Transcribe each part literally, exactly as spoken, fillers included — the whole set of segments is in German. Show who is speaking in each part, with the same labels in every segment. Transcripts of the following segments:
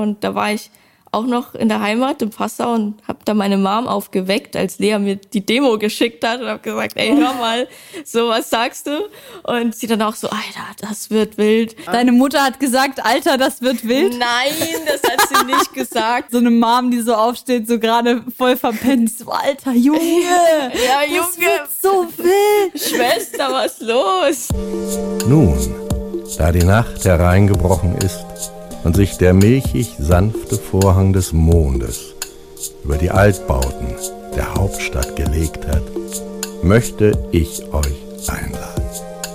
Speaker 1: und da war ich auch noch in der Heimat in Passau und habe da meine Mom aufgeweckt, als Lea mir die Demo geschickt hat und habe gesagt, ey, hör mal, so, was sagst du? Und sie dann auch so, Alter, das wird wild.
Speaker 2: Deine Mutter hat gesagt, Alter, das wird wild?
Speaker 1: Nein, das hat sie nicht gesagt.
Speaker 2: So eine Mom, die so aufsteht, so gerade voll verpennt, so, Alter, Junge,
Speaker 1: ja, Junge,
Speaker 2: das wird so wild.
Speaker 1: Schwester, was los?
Speaker 3: Nun, da die Nacht hereingebrochen ist und sich der milchig sanfte Vorhang des Mondes über die Altbauten der Hauptstadt gelegt hat, möchte ich euch einladen.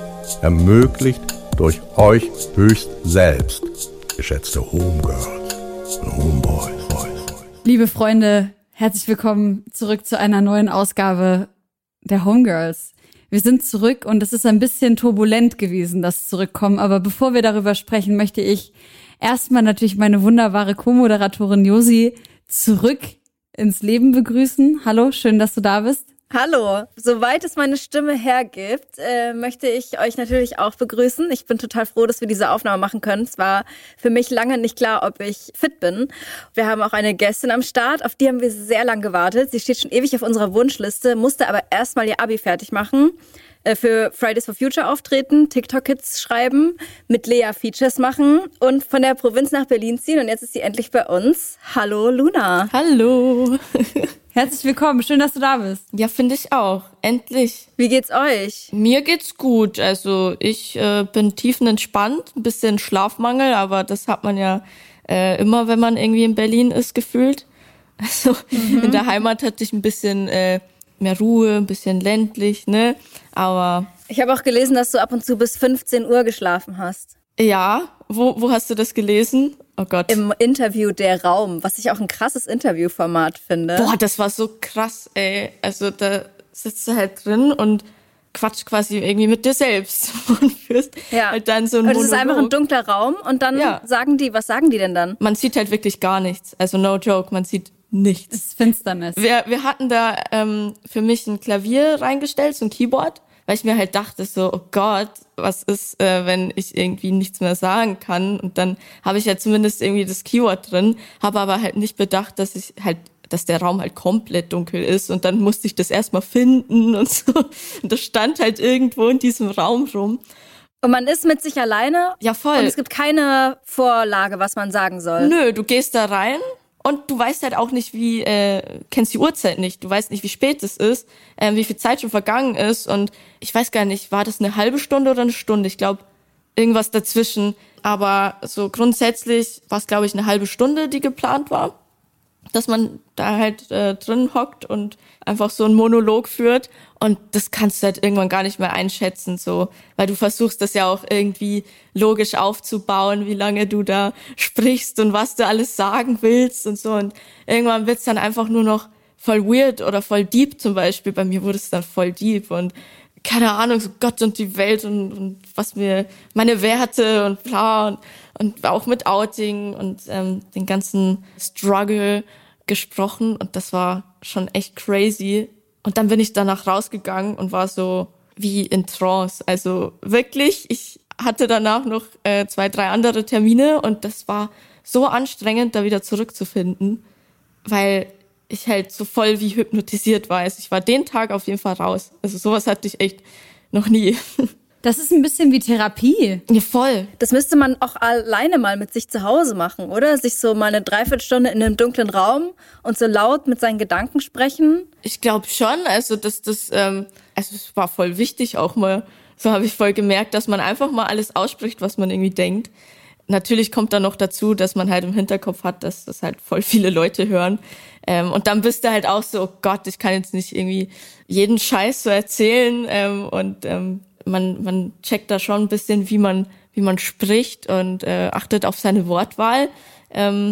Speaker 3: Ermöglicht durch euch höchst selbst, geschätzte Homegirls und Homeboys.
Speaker 2: Liebe Freunde, herzlich willkommen zurück zu einer neuen Ausgabe der Homegirls. Wir sind zurück und es ist ein bisschen turbulent gewesen, das Zurückkommen. Aber bevor wir darüber sprechen, möchte ich erstmal natürlich meine wunderbare Co-Moderatorin Josi zurück ins Leben begrüßen. Hallo, schön, dass du da bist.
Speaker 4: Hallo, soweit es meine Stimme hergibt, äh, möchte ich euch natürlich auch begrüßen. Ich bin total froh, dass wir diese Aufnahme machen können. Es war für mich lange nicht klar, ob ich fit bin. Wir haben auch eine Gästin am Start, auf die haben wir sehr lang gewartet. Sie steht schon ewig auf unserer Wunschliste, musste aber erstmal ihr Abi fertig machen, äh, für Fridays for Future auftreten, TikTok-Hits schreiben, mit Lea Features machen und von der Provinz nach Berlin ziehen. Und jetzt ist sie endlich bei uns. Hallo Luna.
Speaker 1: Hallo.
Speaker 2: Herzlich willkommen, schön, dass du da bist.
Speaker 1: Ja, finde ich auch. Endlich.
Speaker 4: Wie geht's euch?
Speaker 1: Mir geht's gut. Also ich äh, bin tiefenentspannt, ein bisschen Schlafmangel, aber das hat man ja äh, immer, wenn man irgendwie in Berlin ist, gefühlt. Also mhm. in der Heimat hatte ich ein bisschen äh, mehr Ruhe, ein bisschen ländlich, ne? Aber
Speaker 4: ich habe auch gelesen, dass du ab und zu bis fünfzehn Uhr geschlafen hast.
Speaker 1: Ja, wo, wo hast du das gelesen? Oh Gott.
Speaker 4: Im Interview Der Raum, was ich auch ein krasses Interviewformat finde.
Speaker 1: Boah, das war so krass, ey. Also da sitzt du halt drin und quatscht quasi irgendwie mit dir selbst und führst
Speaker 4: ja.
Speaker 1: halt dann so ein
Speaker 4: Und
Speaker 1: Monolog.
Speaker 4: es ist einfach ein dunkler Raum und dann ja. sagen die, was sagen die denn dann?
Speaker 1: Man sieht halt wirklich gar nichts. Also no joke, man sieht nichts.
Speaker 2: Es ist Finsternis.
Speaker 1: Wir, wir hatten da ähm, für mich ein Klavier reingestellt, so ein Keyboard, weil ich mir halt dachte so, oh Gott, was ist, äh, wenn ich irgendwie nichts mehr sagen kann? Und dann habe ich ja zumindest irgendwie das Keyword drin, habe aber halt nicht bedacht, dass ich halt, dass der Raum halt komplett dunkel ist. Und dann musste ich das erstmal finden und so. Und das stand halt irgendwo in diesem Raum rum.
Speaker 4: Und man ist mit sich alleine?
Speaker 1: Ja, voll.
Speaker 4: Und es gibt keine Vorlage, was man sagen soll?
Speaker 1: Nö, du gehst da rein. Und du weißt halt auch nicht, wie, äh, kennst die Uhrzeit nicht. Du weißt nicht, wie spät es ist, äh, wie viel Zeit schon vergangen ist. Und ich weiß gar nicht, war das eine halbe Stunde oder eine Stunde? Ich glaube, irgendwas dazwischen. Aber so grundsätzlich war es, glaube ich, eine halbe Stunde, die geplant war. Dass man da halt äh, drin hockt und einfach so einen Monolog führt. Und das kannst du halt irgendwann gar nicht mehr einschätzen, so, weil du versuchst das ja auch irgendwie logisch aufzubauen, wie lange du da sprichst und was du alles sagen willst und so. Und irgendwann wird's dann einfach nur noch voll weird oder voll deep zum Beispiel. Bei mir wurde es dann voll deep und keine Ahnung, so Gott und die Welt und, und was mir, meine Werte und bla und, und auch mit Outing und ähm, den ganzen Struggle gesprochen und das war schon echt crazy. Und dann bin ich danach rausgegangen und war so wie in Trance. Also wirklich, ich hatte danach noch äh, zwei, drei andere Termine und das war so anstrengend, da wieder zurückzufinden, weil ich halt so voll wie hypnotisiert war. Also ich war den Tag auf jeden Fall raus. Also sowas hatte ich echt noch nie.
Speaker 2: Das ist ein bisschen wie Therapie.
Speaker 1: Ja, voll.
Speaker 4: Das müsste man auch alleine mal mit sich zu Hause machen, oder? Sich so mal eine Dreiviertelstunde in einem dunklen Raum und so laut mit seinen Gedanken sprechen.
Speaker 1: Ich glaube schon. Also das, das, ähm, also es war voll wichtig auch mal. So habe ich voll gemerkt, dass man einfach mal alles ausspricht, was man irgendwie denkt. Natürlich kommt dann noch dazu, dass man halt im Hinterkopf hat, dass das halt voll viele Leute hören. Ähm, und dann bist du halt auch so, oh Gott, ich kann jetzt nicht irgendwie jeden Scheiß so erzählen. Ähm, und ähm, man man checkt da schon ein bisschen, wie man wie man spricht und äh, achtet auf seine Wortwahl. Ähm,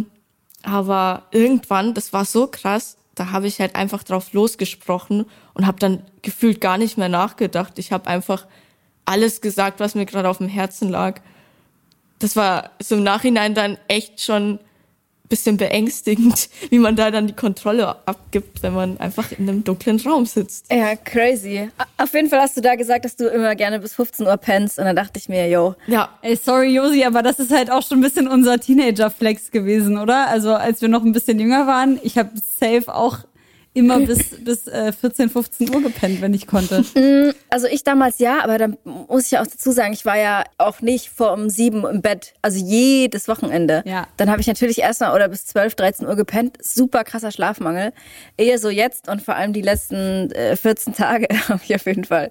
Speaker 1: aber irgendwann, das war so krass, da habe ich halt einfach drauf losgesprochen und habe dann gefühlt gar nicht mehr nachgedacht. Ich habe einfach alles gesagt, was mir gerade auf dem Herzen lag. Das war so im Nachhinein dann echt schon bisschen beängstigend, wie man da dann die Kontrolle abgibt, wenn man einfach in einem dunklen Raum sitzt.
Speaker 4: Ja, crazy. Auf jeden Fall hast du da gesagt, dass du immer gerne bis fünfzehn Uhr pennst und dann dachte ich mir, yo.
Speaker 1: Ja.
Speaker 2: Ey, sorry Josi, aber das ist halt auch schon ein bisschen unser Teenager-Flex gewesen, oder? Also als wir noch ein bisschen jünger waren, ich habe safe auch immer bis bis äh, vierzehn, fünfzehn Uhr gepennt, wenn ich konnte.
Speaker 4: Also ich damals ja, aber dann muss ich ja auch dazu sagen, ich war ja auch nicht vor um sieben im Bett, also jedes Wochenende.
Speaker 2: Ja.
Speaker 4: Dann habe ich natürlich erstmal oder bis zwölf, dreizehn Uhr gepennt, super krasser Schlafmangel. Eher so jetzt und vor allem die letzten äh, vierzehn Tage habe ich auf jeden Fall.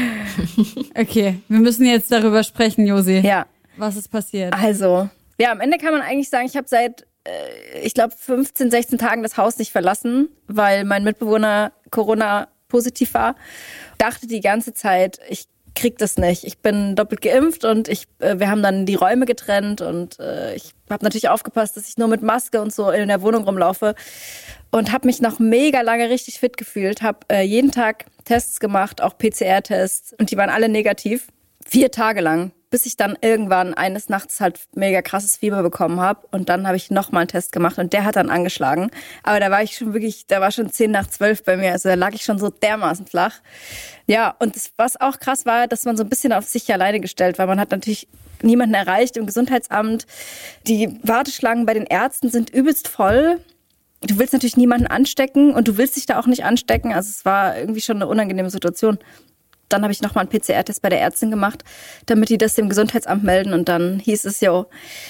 Speaker 2: Okay, wir müssen jetzt darüber sprechen, Josi.
Speaker 4: Ja.
Speaker 2: Was ist passiert?
Speaker 4: Also, ja, am Ende kann man eigentlich sagen, ich habe seit ich glaube, fünfzehn, sechzehn Tagen das Haus nicht verlassen, weil mein Mitbewohner Corona-positiv war. Dachte die ganze Zeit, ich krieg das nicht. Ich bin doppelt geimpft und ich, äh, wir haben dann die Räume getrennt und äh, ich habe natürlich aufgepasst, dass ich nur mit Maske und so in der Wohnung rumlaufe und habe mich noch mega lange richtig fit gefühlt. Habe äh, jeden Tag Tests gemacht, auch P C R-Tests und die waren alle negativ. Vier Tage lang. Bis ich dann irgendwann eines Nachts halt mega krasses Fieber bekommen habe. Und dann habe ich nochmal einen Test gemacht und der hat dann angeschlagen. Aber da war ich schon wirklich, da war schon zehn nach zwölf bei mir. Also da lag ich schon so dermaßen flach. Ja, und das, was auch krass war, dass man so ein bisschen auf sich alleine gestellt war. Man hat natürlich niemanden erreicht im Gesundheitsamt. Die Warteschlangen bei den Ärzten sind übelst voll. Du willst natürlich niemanden anstecken und du willst dich da auch nicht anstecken. Also es war irgendwie schon eine unangenehme Situation. Dann habe ich nochmal einen P C R-Test bei der Ärztin gemacht, damit die das dem Gesundheitsamt melden. Und dann hieß es, jo,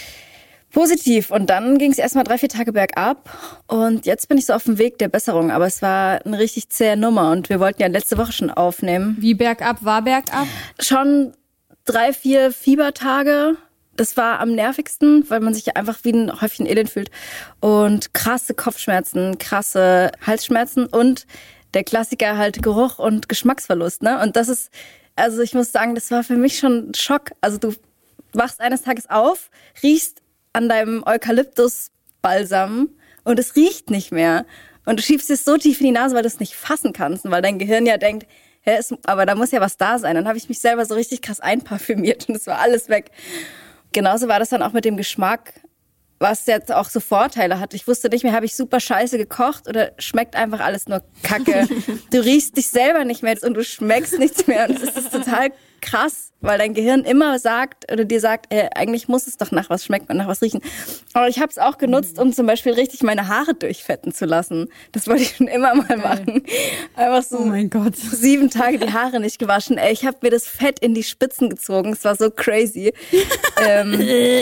Speaker 4: positiv. Und dann ging es erstmal drei, vier Tage bergab. Und jetzt bin ich so auf dem Weg der Besserung. Aber es war eine richtig zähe Nummer. Und wir wollten ja letzte Woche schon aufnehmen.
Speaker 2: Wie bergab war bergab?
Speaker 4: Schon drei, vier Fiebertage. Das war am nervigsten, weil man sich einfach wie ein Häufchen Elend fühlt. Und krasse Kopfschmerzen, krasse Halsschmerzen und der Klassiker halt Geruch und Geschmacksverlust, ne? Und das ist, also ich muss sagen, das war für mich schon ein Schock. Also du wachst eines Tages auf, riechst an deinem Eukalyptusbalsam und es riecht nicht mehr. Und du schiebst es so tief in die Nase, weil du es nicht fassen kannst und weil dein Gehirn ja denkt, hä, es, aber da muss ja was da sein. Dann habe ich mich selber so richtig krass einparfümiert und es war alles weg. Genauso war das dann auch mit dem Geschmack, was jetzt auch so Vorteile hat. Ich wusste nicht mehr, habe ich super scheiße gekocht oder schmeckt einfach alles nur Kacke. Du riechst dich selber nicht mehr und du schmeckst nichts mehr. Und das ist total krass, weil dein Gehirn immer sagt oder dir sagt, ey, eigentlich muss es doch nach was schmecken und nach was riechen. Aber ich habe es auch genutzt, um zum Beispiel richtig meine Haare durchfetten zu lassen. Das wollte ich schon immer mal machen. Einfach so
Speaker 2: oh mein Gott.
Speaker 4: sieben Tage die Haare nicht gewaschen. Ey, ich habe mir das Fett in die Spitzen gezogen. Es war so crazy. ähm,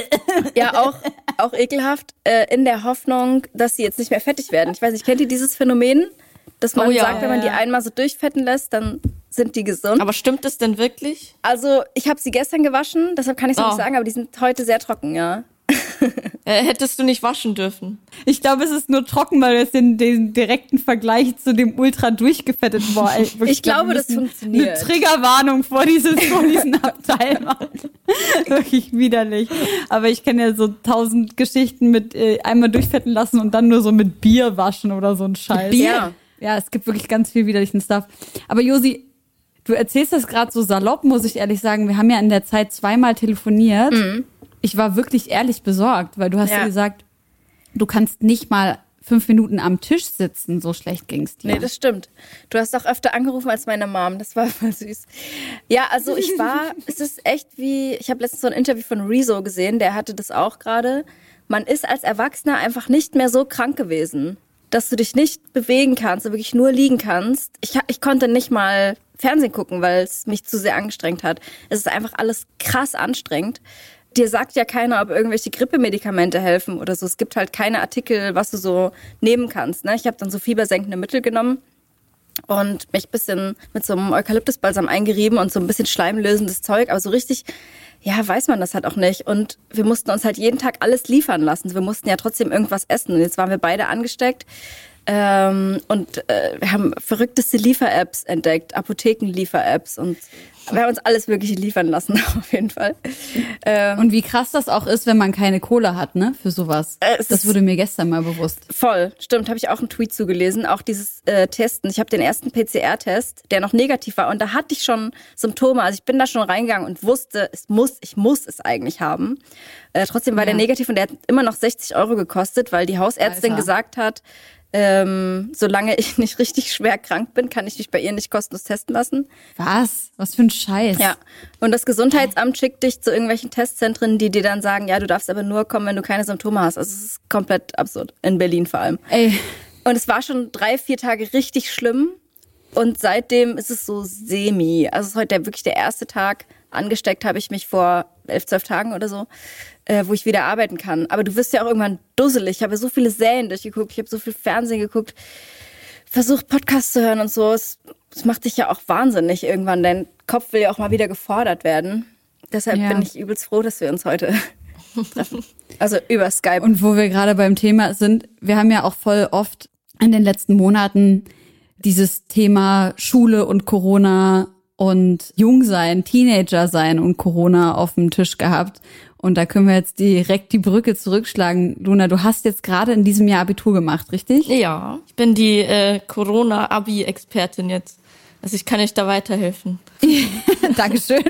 Speaker 4: ja, auch, auch ekelhaft, äh, in der Hoffnung, dass sie jetzt nicht mehr fettig werden. Ich weiß nicht, kennt ihr dieses Phänomen? Dass man
Speaker 1: oh ja,
Speaker 4: sagt, wenn man die
Speaker 2: ja.
Speaker 4: einmal so durchfetten lässt, dann sind die gesund.
Speaker 1: Aber stimmt das denn wirklich?
Speaker 4: Also ich habe sie gestern gewaschen, deshalb kann ich es
Speaker 1: Oh.
Speaker 4: nicht sagen, aber die sind heute sehr trocken, ja.
Speaker 1: Äh, hättest du nicht waschen dürfen.
Speaker 2: Ich glaube, es ist nur trocken, weil du jetzt den, den direkten Vergleich zu dem ultra durchgefetteten war.
Speaker 4: Ich glaube, das funktioniert.
Speaker 2: Eine Triggerwarnung vor, dieses, vor diesen Abteil machen. Wirklich widerlich. Aber ich kenne ja so tausend Geschichten mit äh, einmal durchfetten lassen und dann nur so mit Bier waschen oder so ein Scheiß.
Speaker 4: Bier? Ja.
Speaker 2: Ja, es gibt wirklich ganz viel widerlichen Stuff. Aber Josi, du erzählst das gerade so salopp, muss ich ehrlich sagen. Wir haben ja in der Zeit zweimal telefoniert. Mhm. Ich war wirklich ehrlich besorgt, weil du hast ja. ja gesagt, du kannst nicht mal fünf Minuten am Tisch sitzen, so schlecht ging's dir.
Speaker 4: Nee, das stimmt. Du hast auch öfter angerufen als meine Mom, das war voll süß. Ja, also ich war, es ist echt wie, ich habe letztens so ein Interview von Rezo gesehen, der hatte das auch gerade. Man ist als Erwachsener einfach nicht mehr so krank gewesen, dass du dich nicht bewegen kannst, wirklich nur liegen kannst. Ich, ich konnte nicht mal Fernsehen gucken, weil es mich zu sehr angestrengt hat. Es ist einfach alles krass anstrengend. Dir sagt ja keiner, ob irgendwelche Grippemedikamente helfen oder so. Es gibt halt keine Artikel, was du so nehmen kannst. Ne? Ich habe dann so fiebersenkende Mittel genommen und mich ein bisschen mit so einem Eukalyptusbalsam eingerieben und so ein bisschen schleimlösendes Zeug. Aber so richtig, ja, weiß man das halt auch nicht. Und wir mussten uns halt jeden Tag alles liefern lassen. Wir mussten ja trotzdem irgendwas essen. Und jetzt waren wir beide angesteckt. Ähm, und äh, wir haben verrückteste Liefer-Apps entdeckt, Apotheken-Liefer-Apps und wir haben uns alles Mögliche liefern lassen, auf jeden Fall. Ähm,
Speaker 2: und wie krass das auch ist, wenn man keine Kohle hat, ne, für sowas. Äh, das wurde mir gestern mal bewusst.
Speaker 4: Voll, stimmt, habe ich auch einen Tweet zugelesen. Auch dieses äh, Testen. Ich habe den ersten P C R-Test, der noch negativ war und da hatte ich schon Symptome. Also ich bin da schon reingegangen und wusste, es muss, ich muss es eigentlich haben. Äh, trotzdem war ja. der negativ und der hat immer noch sechzig Euro gekostet, weil die Hausärztin Alter. gesagt hat, Ähm, solange ich nicht richtig schwer krank bin, kann ich mich bei ihr nicht kostenlos testen lassen.
Speaker 2: Was? Was für ein Scheiß.
Speaker 4: Ja. Und das Gesundheitsamt schickt dich zu irgendwelchen Testzentren, die dir dann sagen, ja, du darfst aber nur kommen, wenn du keine Symptome hast. Also es ist komplett absurd. In Berlin vor allem.
Speaker 2: Ey.
Speaker 4: Und es war schon drei, vier Tage richtig schlimm. Und seitdem ist es so semi. Also es ist heute der, wirklich der erste Tag. Angesteckt habe ich mich vor elf, zwölf Tagen oder so. Äh, wo ich wieder arbeiten kann. Aber du wirst ja auch irgendwann dusselig. Ich habe so viele Serien durchgeguckt, ich habe so viel Fernsehen geguckt, versucht Podcasts zu hören und so. Es, es macht dich ja auch wahnsinnig irgendwann. Dein Kopf will ja auch mal wieder gefordert werden. Deshalb ja. bin ich übelst froh, dass wir uns heute treffen. Also über Skype.
Speaker 2: Und wo wir gerade beim Thema sind, wir haben ja auch voll oft in den letzten Monaten dieses Thema Schule und Corona und Jungsein, Teenager sein und Corona auf dem Tisch gehabt. Und da können wir jetzt direkt die Brücke zurückschlagen. Luna, du hast jetzt gerade in diesem Jahr Abitur gemacht, richtig?
Speaker 1: Ja, ich bin die äh, Corona-Abi-Expertin jetzt. Also ich kann euch da weiterhelfen.
Speaker 2: Dankeschön.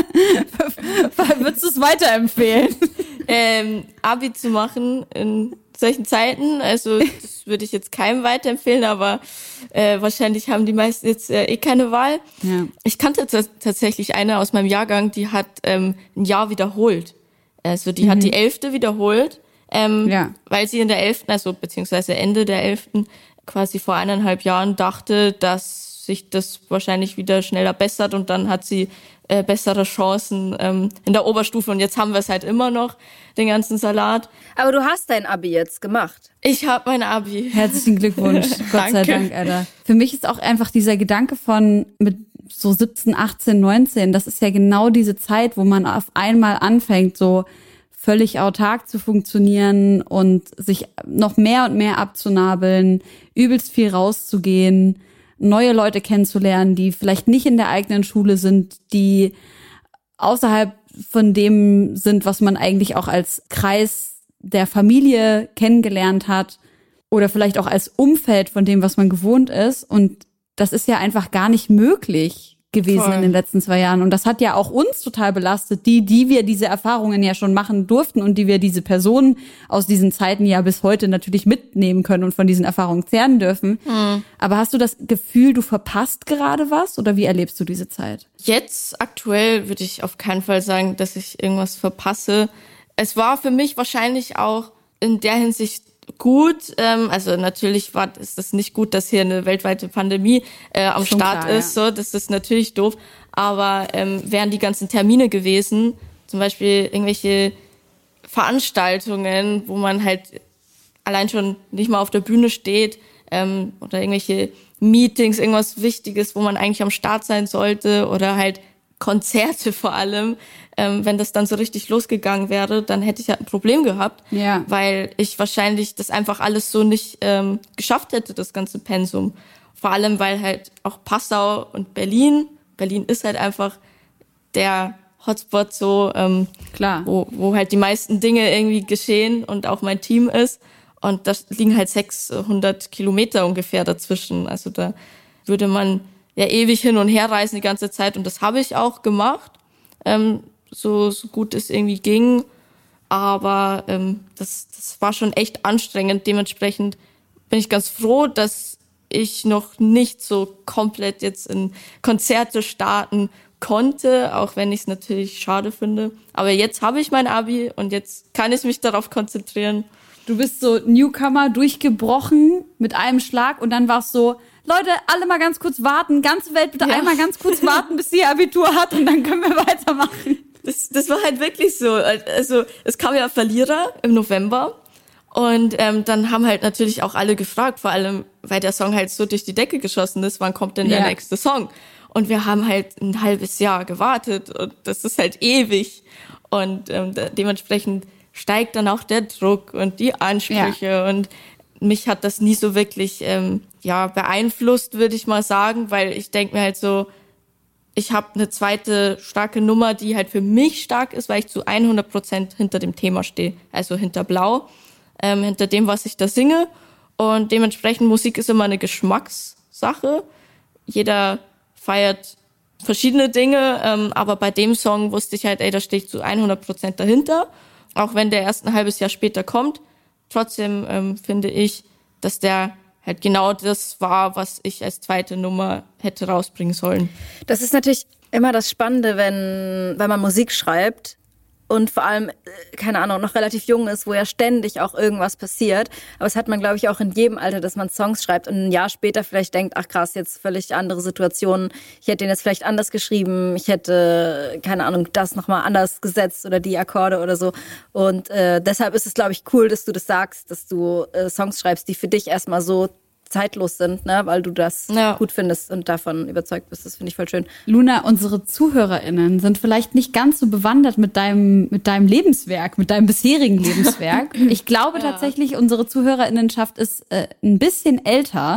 Speaker 2: Würdest du es weiterempfehlen?
Speaker 1: Ähm, Abi zu machen in solchen Zeiten, also das würde ich jetzt keinem weiterempfehlen, aber äh, wahrscheinlich haben die meisten jetzt äh, eh keine Wahl.
Speaker 2: Ja.
Speaker 1: Ich kannte t- tatsächlich eine aus meinem Jahrgang, die hat ähm, ein Jahr wiederholt. Also die mhm. hat die elfte wiederholt, ähm,
Speaker 2: ja.
Speaker 1: weil sie in der elften, also beziehungsweise Ende der elften quasi vor eineinhalb Jahren dachte, dass sich das wahrscheinlich wieder schneller bessert und dann hat sie äh, bessere Chancen ähm, in der Oberstufe und jetzt haben wir es halt immer noch, den ganzen Salat.
Speaker 4: Aber du hast dein Abi jetzt gemacht.
Speaker 1: Ich habe mein Abi.
Speaker 2: Herzlichen Glückwunsch, Gott sei Dank, Alter. Für mich ist auch einfach dieser Gedanke von mit so siebzehn, achtzehn, neunzehn, das ist ja genau diese Zeit, wo man auf einmal anfängt, so völlig autark zu funktionieren und sich noch mehr und mehr abzunabeln, übelst viel rauszugehen, neue Leute kennenzulernen, die vielleicht nicht in der eigenen Schule sind, die außerhalb von dem sind, was man eigentlich auch als Kreis der Familie kennengelernt hat oder vielleicht auch als Umfeld von dem, was man gewohnt ist. Und das ist ja einfach gar nicht möglich gewesen Voll. in den letzten zwei Jahren. Und das hat ja auch uns total belastet, die, die wir diese Erfahrungen ja schon machen durften und die wir diese Personen aus diesen Zeiten ja bis heute natürlich mitnehmen können und von diesen Erfahrungen zehren dürfen. Mhm. Aber hast du das Gefühl, du verpasst gerade was oder wie erlebst du diese Zeit?
Speaker 1: Jetzt aktuell würde ich auf keinen Fall sagen, dass ich irgendwas verpasse. Es war für mich wahrscheinlich auch in der Hinsicht gut, ähm, also natürlich war ist das nicht gut, dass hier eine weltweite Pandemie äh, am Schon Start klar, ist, ja. so das ist natürlich doof, aber ähm, wären die ganzen Termine gewesen, zum Beispiel irgendwelche Veranstaltungen, wo man halt allein schon nicht mal auf der Bühne steht ähm, oder irgendwelche Meetings, irgendwas Wichtiges, wo man eigentlich am Start sein sollte oder halt Konzerte vor allem, ähm, wenn das dann so richtig losgegangen wäre, dann hätte ich halt ein Problem gehabt,
Speaker 2: ja.
Speaker 1: weil ich wahrscheinlich das einfach alles so nicht ähm, geschafft hätte, das ganze Pensum. Vor allem, weil halt auch Passau und Berlin, Berlin ist halt einfach der Hotspot so, ähm,
Speaker 2: Klar.
Speaker 1: Wo, wo halt die meisten Dinge irgendwie geschehen und auch mein Team ist. Und da liegen halt sechshundert Kilometer ungefähr dazwischen. Also da würde man ja ewig hin und her reisen die ganze Zeit und das habe ich auch gemacht, ähm, so, so gut es irgendwie ging, aber ähm, das, das war schon echt anstrengend. Dementsprechend bin ich ganz froh, dass ich noch nicht so komplett jetzt in Konzerte starten konnte, auch wenn ich es natürlich schade finde. Aber jetzt habe ich mein Abi und jetzt kann ich mich darauf konzentrieren.
Speaker 2: Du bist so Newcomer, durchgebrochen mit einem Schlag und dann war's so, Leute, alle mal ganz kurz warten, ganze Welt bitte ja. einmal ganz kurz warten, bis sie Abitur hat und dann können wir weitermachen.
Speaker 1: Das, das war halt wirklich so. Also es kam ja Verlierer im November und ähm, dann haben halt natürlich auch alle gefragt, vor allem, weil der Song halt so durch die Decke geschossen ist, wann kommt denn der ja. nächste Song? Und wir haben halt ein halbes Jahr gewartet und das ist halt ewig und ähm, dementsprechend steigt dann auch der Druck und die Ansprüche ja. und mich hat das nie so wirklich ähm, ja beeinflusst, würde ich mal sagen, weil ich denke mir halt so, ich habe eine zweite starke Nummer, die halt für mich stark ist, weil ich zu hundert Prozent hinter dem Thema stehe, also hinter Blau, ähm, hinter dem, was ich da singe. Und dementsprechend, Musik ist immer eine Geschmackssache. Jeder feiert verschiedene Dinge, ähm, aber bei dem Song wusste ich halt, ey, da stehe ich zu hundert Prozent dahinter. Auch wenn der erst ein halbes Jahr später kommt. Trotzdem ähm, finde ich, dass der halt genau das war, was ich als zweite Nummer hätte rausbringen sollen.
Speaker 4: Das ist natürlich immer das Spannende, wenn, wenn man Musik schreibt und vor allem, keine Ahnung, noch relativ jung ist, wo ja ständig auch irgendwas passiert. Aber das hat man, glaube ich, auch in jedem Alter, dass man Songs schreibt und ein Jahr später vielleicht denkt, ach krass, jetzt völlig andere Situationen. Ich hätte den jetzt vielleicht anders geschrieben. Ich hätte, keine Ahnung, das nochmal anders gesetzt oder die Akkorde oder so. Und äh, deshalb ist es, glaube ich, cool, dass du das sagst, dass du äh, Songs schreibst, die für dich erstmal so zeitlos sind, ne, weil du das ja. gut findest und davon überzeugt bist. Das finde ich voll schön.
Speaker 2: Luna, unsere ZuhörerInnen sind vielleicht nicht ganz so bewandert mit deinem, mit deinem Lebenswerk, mit deinem bisherigen Lebenswerk. Ich glaube ja. tatsächlich, unsere ZuhörerInnenschaft ist äh, ein bisschen älter.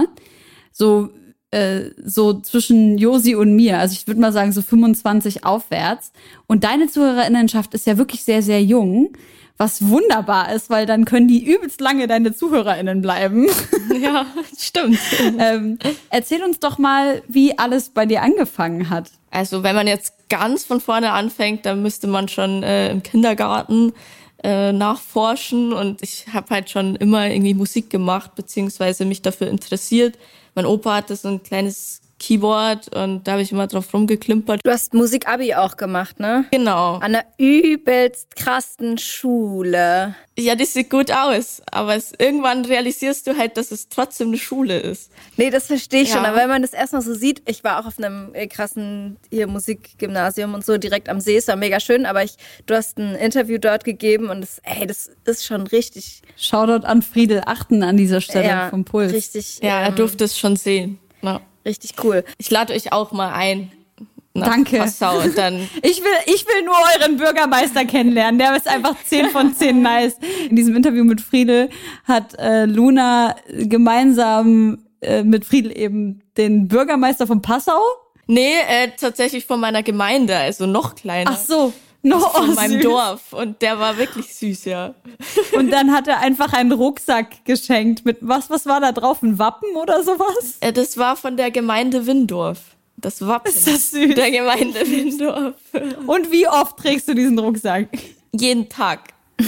Speaker 2: So, äh, so zwischen Josi und mir. Also ich würde mal sagen, so fünfundzwanzig aufwärts. Und deine ZuhörerInnenschaft ist ja wirklich sehr, sehr jung. Was wunderbar ist, weil dann können die übelst lange deine ZuhörerInnen bleiben.
Speaker 1: Ja, stimmt.
Speaker 2: ähm, erzähl uns doch mal, wie alles bei dir angefangen hat.
Speaker 1: Also wenn man jetzt ganz von vorne anfängt, dann müsste man schon äh, im Kindergarten äh, nachforschen. Und ich habe halt schon immer irgendwie Musik gemacht, beziehungsweise mich dafür interessiert. Mein Opa hatte so ein kleines Keyboard und da habe ich immer drauf rumgeklimpert.
Speaker 4: Du hast Musik-Abi auch gemacht, ne?
Speaker 1: Genau.
Speaker 4: An einer übelst krassen Schule.
Speaker 1: Ja, das sieht gut aus, aber es, irgendwann realisierst du halt, dass es trotzdem eine Schule ist.
Speaker 4: Nee, das verstehe ich
Speaker 1: ja.
Speaker 4: schon, aber wenn man das erstmal so sieht, ich war auch auf einem krassen hier Musikgymnasium und so direkt am See, es war mega schön, aber ich, du hast ein Interview dort gegeben und das, ey, das ist schon richtig...
Speaker 2: Shoutout an Friedel Achten an dieser Stelle ja, vom Puls.
Speaker 4: Richtig.
Speaker 1: Ja, er
Speaker 4: ähm,
Speaker 1: durfte es schon sehen. Ja.
Speaker 4: Richtig cool.
Speaker 1: Ich lade euch auch mal ein. Nach
Speaker 2: Danke.
Speaker 1: Passau und dann
Speaker 2: ich will, ich will nur euren Bürgermeister kennenlernen. Der ist einfach zehn von zehn nice. In diesem Interview mit Friedel hat äh, Luna gemeinsam äh, mit Friedel eben den Bürgermeister von Passau.
Speaker 1: Nee, äh, tatsächlich von meiner Gemeinde, also noch kleiner.
Speaker 2: Ach so. No,
Speaker 1: also von
Speaker 2: oh,
Speaker 1: meinem
Speaker 2: süß.
Speaker 1: Dorf. Und der war wirklich süß, ja.
Speaker 2: Und dann hat er einfach einen Rucksack geschenkt mit, was, was war da drauf? Ein Wappen oder sowas?
Speaker 1: Äh, das war von der Gemeinde Windorf. Das Wappen
Speaker 2: ist das süß.
Speaker 1: Der Gemeinde Windorf.
Speaker 2: Und wie oft trägst du diesen Rucksack?
Speaker 1: Jeden Tag.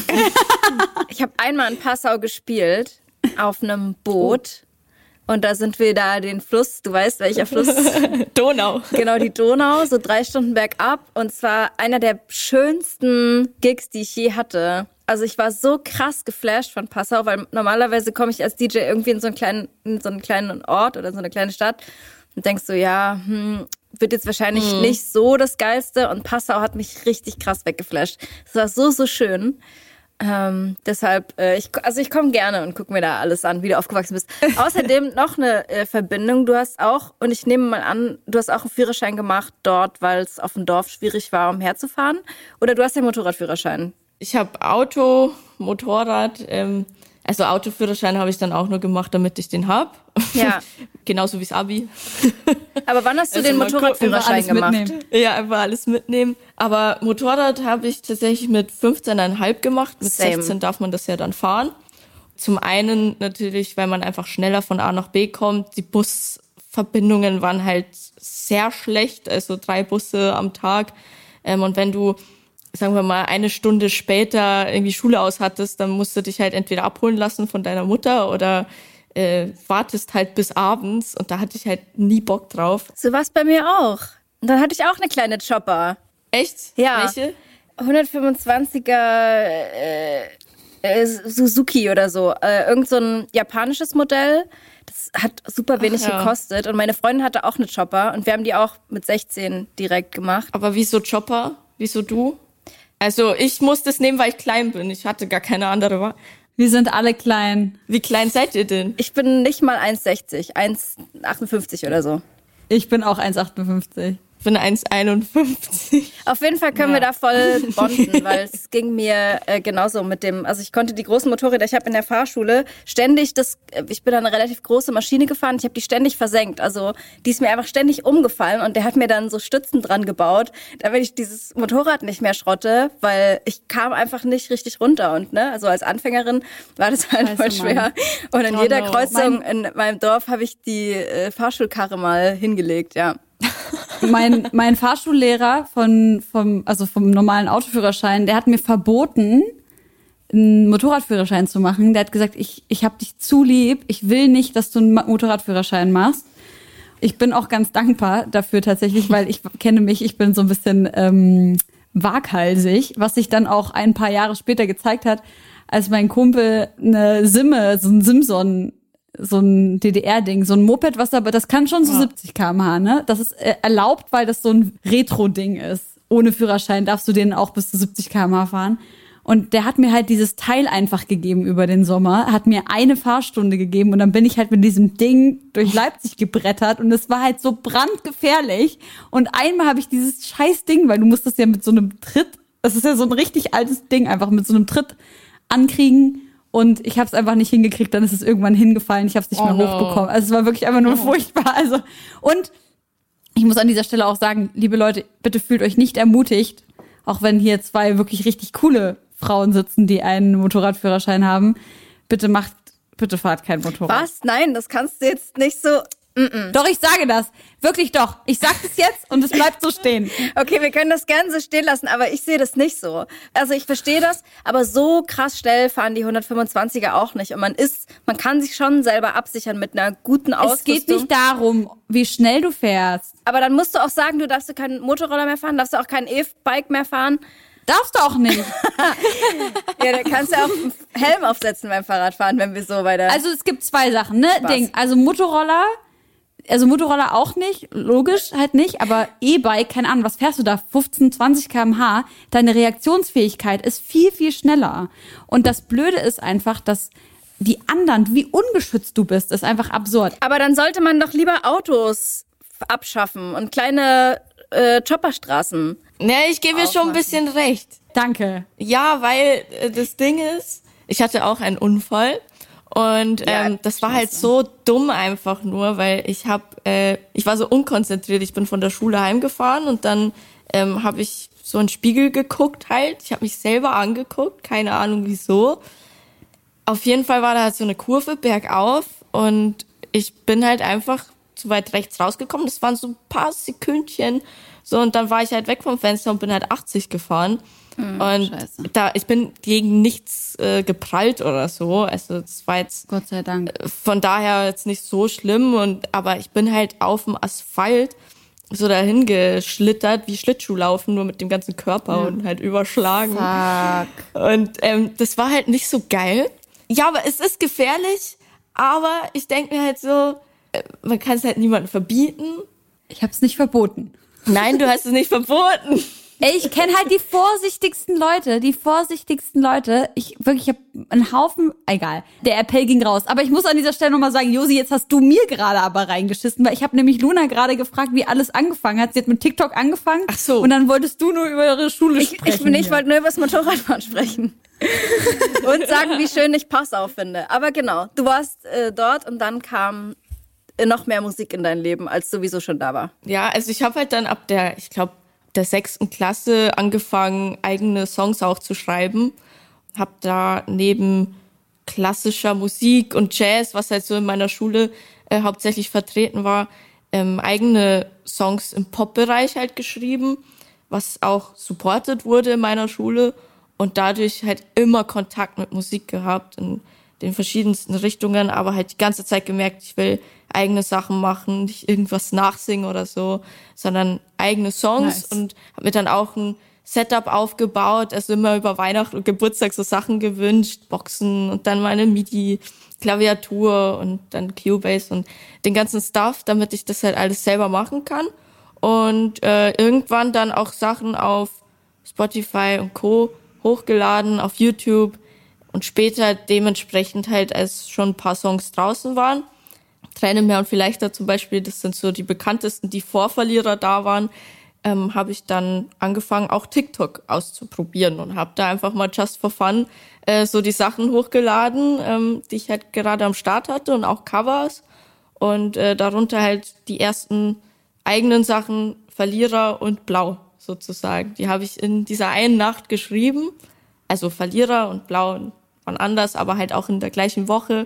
Speaker 4: Ich habe einmal in Passau gespielt, auf einem Boot. Und da sind wir da den Fluss, du weißt, welcher Fluss?
Speaker 1: Donau.
Speaker 4: Genau, die Donau, so drei Stunden bergab. Und zwar einer der schönsten Gigs, die ich je hatte. Also ich war so krass geflasht von Passau, weil normalerweise komme ich als D J irgendwie in so einen kleinen, in so einen kleinen Ort oder so eine kleine Stadt und denkst so, ja, hm, wird jetzt wahrscheinlich hm. nicht so das Geilste. Und Passau hat mich richtig krass weggeflasht. Es war so, so schön. Ähm, deshalb, äh, ich, also ich komme gerne und guck mir da alles an, wie du aufgewachsen bist. Außerdem noch eine äh, Verbindung. Du hast auch, und ich nehme mal an, du hast auch einen Führerschein gemacht dort, weil es auf dem Dorf schwierig war, umherzufahren. Oder du hast ja einen Motorradführerschein.
Speaker 1: Ich habe Auto, Motorrad, ähm, also Autoführerschein habe ich dann auch nur gemacht, damit ich den hab.
Speaker 4: Ja.
Speaker 1: Genauso wie's Abi.
Speaker 4: Aber wann hast du
Speaker 1: also
Speaker 4: den Motorradführerschein gemacht?
Speaker 2: Mitnehmen.
Speaker 1: Ja, einfach alles mitnehmen. Aber Motorrad habe ich tatsächlich mit fünfzehn Komma fünf gemacht. Mit
Speaker 4: Same.
Speaker 1: sechzehn darf man das ja dann fahren. Zum einen natürlich, weil man einfach schneller von A nach B kommt. Die Busverbindungen waren halt sehr schlecht, also drei Busse am Tag. Ähm, und wenn du, sagen wir mal, eine Stunde später irgendwie Schule aus hattest, dann musst du dich halt entweder abholen lassen von deiner Mutter oder äh, wartest halt bis abends. Und da hatte ich halt nie Bock drauf.
Speaker 4: So war's bei mir auch. Und dann hatte ich auch eine kleine Chopper.
Speaker 1: Echt?
Speaker 4: Ja.
Speaker 1: Welche?
Speaker 4: hundertfünfundzwanziger äh, äh, Suzuki oder so. Äh, irgend so ein japanisches Modell. Das hat super wenig
Speaker 1: Ach ja.
Speaker 4: gekostet. Und meine Freundin hatte auch eine Chopper. Und wir haben die auch mit sechzehn direkt gemacht.
Speaker 1: Aber wieso Chopper? Wieso du? Also ich musste es nehmen, weil ich klein bin. Ich hatte gar keine andere Wahl.
Speaker 2: Wir sind alle klein.
Speaker 1: Wie klein seid ihr denn?
Speaker 4: Ich bin nicht mal eins Komma sechzig, eins Komma achtundfünfzig oder so.
Speaker 2: Ich bin auch eins Komma achtundfünfzig.
Speaker 1: bin eins Komma einundfünfzig.
Speaker 4: Auf jeden Fall können ja. wir da voll bonden, weil es ging mir äh, genauso mit dem, also ich konnte die großen Motorräder, ich habe in der Fahrschule ständig das, ich bin da eine relativ große Maschine gefahren, ich habe die ständig versenkt, also die ist mir einfach ständig umgefallen und der hat mir dann so Stützen dran gebaut, damit ich dieses Motorrad nicht mehr schrotte, weil ich kam einfach nicht richtig runter und ne, also als Anfängerin war das halt voll schwer. Und in oh jeder no. Kreuzung mein in meinem Dorf habe ich die äh, Fahrschulkarre mal hingelegt, ja.
Speaker 2: Mein, mein Fahrschullehrer von, vom, also vom normalen Autoführerschein, der hat mir verboten, einen Motorradführerschein zu machen. Der hat gesagt, ich, ich hab dich zu lieb, ich will nicht, dass du einen Motorradführerschein machst. Ich bin auch ganz dankbar dafür tatsächlich, weil ich kenne mich, ich bin so ein bisschen ähm, waghalsig, was sich dann auch ein paar Jahre später gezeigt hat, als mein Kumpel eine Simme, so ein Simson, so ein D D R-Ding, so ein Moped, was aber, das kann schon so ja. siebzig Kilometer pro Stunde, ne? Das ist äh, erlaubt, weil das so ein Retro-Ding ist. Ohne Führerschein darfst du den auch bis zu siebzig Kilometer pro Stunde fahren. Und der hat mir halt dieses Teil einfach gegeben über den Sommer, hat mir eine Fahrstunde gegeben und dann bin ich halt mit diesem Ding durch Leipzig gebrettert und es war halt so brandgefährlich. Und einmal habe ich dieses scheiß Ding, weil du musst das ja mit so einem Tritt, das ist ja so ein richtig altes Ding, einfach mit so einem Tritt ankriegen. Und ich habe es einfach nicht hingekriegt, dann ist es irgendwann hingefallen, ich habe es nicht oh mehr no. hochbekommen. Also es war wirklich einfach nur oh. furchtbar. Also und ich muss an dieser Stelle auch sagen, liebe Leute, bitte fühlt euch nicht ermutigt, auch wenn hier zwei wirklich richtig coole Frauen sitzen, die einen Motorradführerschein haben. Bitte macht, bitte fahrt kein Motorrad.
Speaker 4: Was? Nein, das kannst du jetzt nicht so... Mm-mm.
Speaker 2: Doch, ich sage das. Wirklich doch. Ich sag das jetzt und es bleibt so stehen.
Speaker 4: Okay, wir können das gerne so stehen lassen, aber ich sehe das nicht so. Also ich verstehe das, aber so krass schnell fahren die hundertfünfundzwanziger auch nicht. Und man ist, man kann sich schon selber absichern mit einer guten Ausrüstung.
Speaker 2: Es geht nicht darum, wie schnell du fährst.
Speaker 4: Aber dann musst du auch sagen, du darfst du keinen Motorroller mehr fahren, darfst du auch kein E-Bike mehr fahren.
Speaker 2: Darfst du auch nicht.
Speaker 4: Ja, da kannst du auch einen Helm aufsetzen beim Fahrradfahren, wenn wir so weiter...
Speaker 2: Also es gibt zwei Sachen, ne? Ding. Also Motorroller... Also Motorroller auch nicht, logisch halt nicht, aber E-Bike, keine Ahnung, was fährst du da? fünfzehn, zwanzig Kilometer pro Stunde? Deine Reaktionsfähigkeit ist viel, viel schneller. Und das Blöde ist einfach, dass die anderen, wie unbeschützt du bist, ist einfach absurd.
Speaker 4: Aber dann sollte man doch lieber Autos abschaffen und kleine äh, Chopperstraßen.
Speaker 1: Ne, ich gebe dir schon ein bisschen recht.
Speaker 2: Danke.
Speaker 1: Ja, weil äh, das Ding ist, ich hatte auch einen Unfall. Und ähm, ja, das war halt so dumm einfach nur, weil ich hab, äh, ich war so unkonzentriert. Ich bin von der Schule heimgefahren und dann ähm, habe ich so in den Spiegel geguckt halt. Ich habe mich selber angeguckt, keine Ahnung wieso. Auf jeden Fall war da halt so eine Kurve bergauf und ich bin halt einfach zu weit rechts rausgekommen. Das waren so ein paar Sekündchen. So, und dann war ich halt weg vom Fenster und bin halt achtzig gefahren. Hm, und Scheiße. da ich bin gegen nichts äh, geprallt oder so. Also das war jetzt
Speaker 2: Gott sei Dank.
Speaker 1: Von daher jetzt nicht so schlimm. Und aber ich bin halt auf dem Asphalt so dahin geschlittert, wie Schlittschuhlaufen, nur mit dem ganzen Körper ja. und halt überschlagen.
Speaker 2: Fuck.
Speaker 1: Und ähm, das war halt nicht so geil. Ja, aber es ist gefährlich. Aber ich denke mir halt so, äh, man kann es halt niemandem verbieten.
Speaker 2: Ich habe es nicht verboten.
Speaker 1: Nein, du hast es nicht verboten.
Speaker 2: Ey, ich kenne halt die vorsichtigsten Leute, die vorsichtigsten Leute. Ich wirklich, ich habe einen Haufen, egal, der Appell ging raus. Aber ich muss an dieser Stelle nochmal sagen, Josi, jetzt hast du mir gerade aber reingeschissen, weil ich habe nämlich Luna gerade gefragt, wie alles angefangen hat. Sie hat mit TikTok angefangen.
Speaker 1: Ach so.
Speaker 2: Und dann wolltest du nur über ihre Schule
Speaker 4: ich,
Speaker 2: sprechen.
Speaker 4: Ich, ich wollte nur über das Motorradfahren sprechen. Und sagen, wie schön ich Passau finde. Aber genau, du warst äh, dort und dann kam noch mehr Musik in dein Leben, als sowieso schon da war.
Speaker 1: Ja, also ich habe halt dann ab der, ich glaube, der sechsten Klasse angefangen, eigene Songs auch zu schreiben. Hab da neben klassischer Musik und Jazz, was halt so in meiner Schule äh, hauptsächlich vertreten war, ähm, eigene Songs im Pop-Bereich halt geschrieben, was auch supported wurde in meiner Schule und dadurch halt immer Kontakt mit Musik gehabt in den verschiedensten Richtungen, aber halt die ganze Zeit gemerkt, ich will eigene Sachen machen, nicht irgendwas nachsingen oder so, sondern eigene Songs nice. Und habe mir dann auch ein Setup aufgebaut, also immer über Weihnachten und Geburtstag so Sachen gewünscht, Boxen und dann meine MIDI-Klaviatur und dann Cubase und den ganzen Stuff, damit ich das halt alles selber machen kann und äh, irgendwann dann auch Sachen auf Spotify und Co. hochgeladen, auf YouTube und später dementsprechend halt, als schon ein paar Songs draußen waren, Tränen mehr und vielleicht da zum Beispiel, das sind so die bekanntesten, die vor Verlierer da waren, ähm, habe ich dann angefangen, auch TikTok auszuprobieren und habe da einfach mal just for fun äh, so die Sachen hochgeladen, ähm, die ich halt gerade am Start hatte und auch Covers und äh, darunter halt die ersten eigenen Sachen, Verlierer und Blau sozusagen. Die habe ich in dieser einen Nacht geschrieben, also Verlierer und Blau waren anders, aber halt auch in der gleichen Woche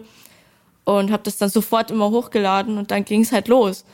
Speaker 1: und habe das dann sofort immer hochgeladen und dann ging es halt los.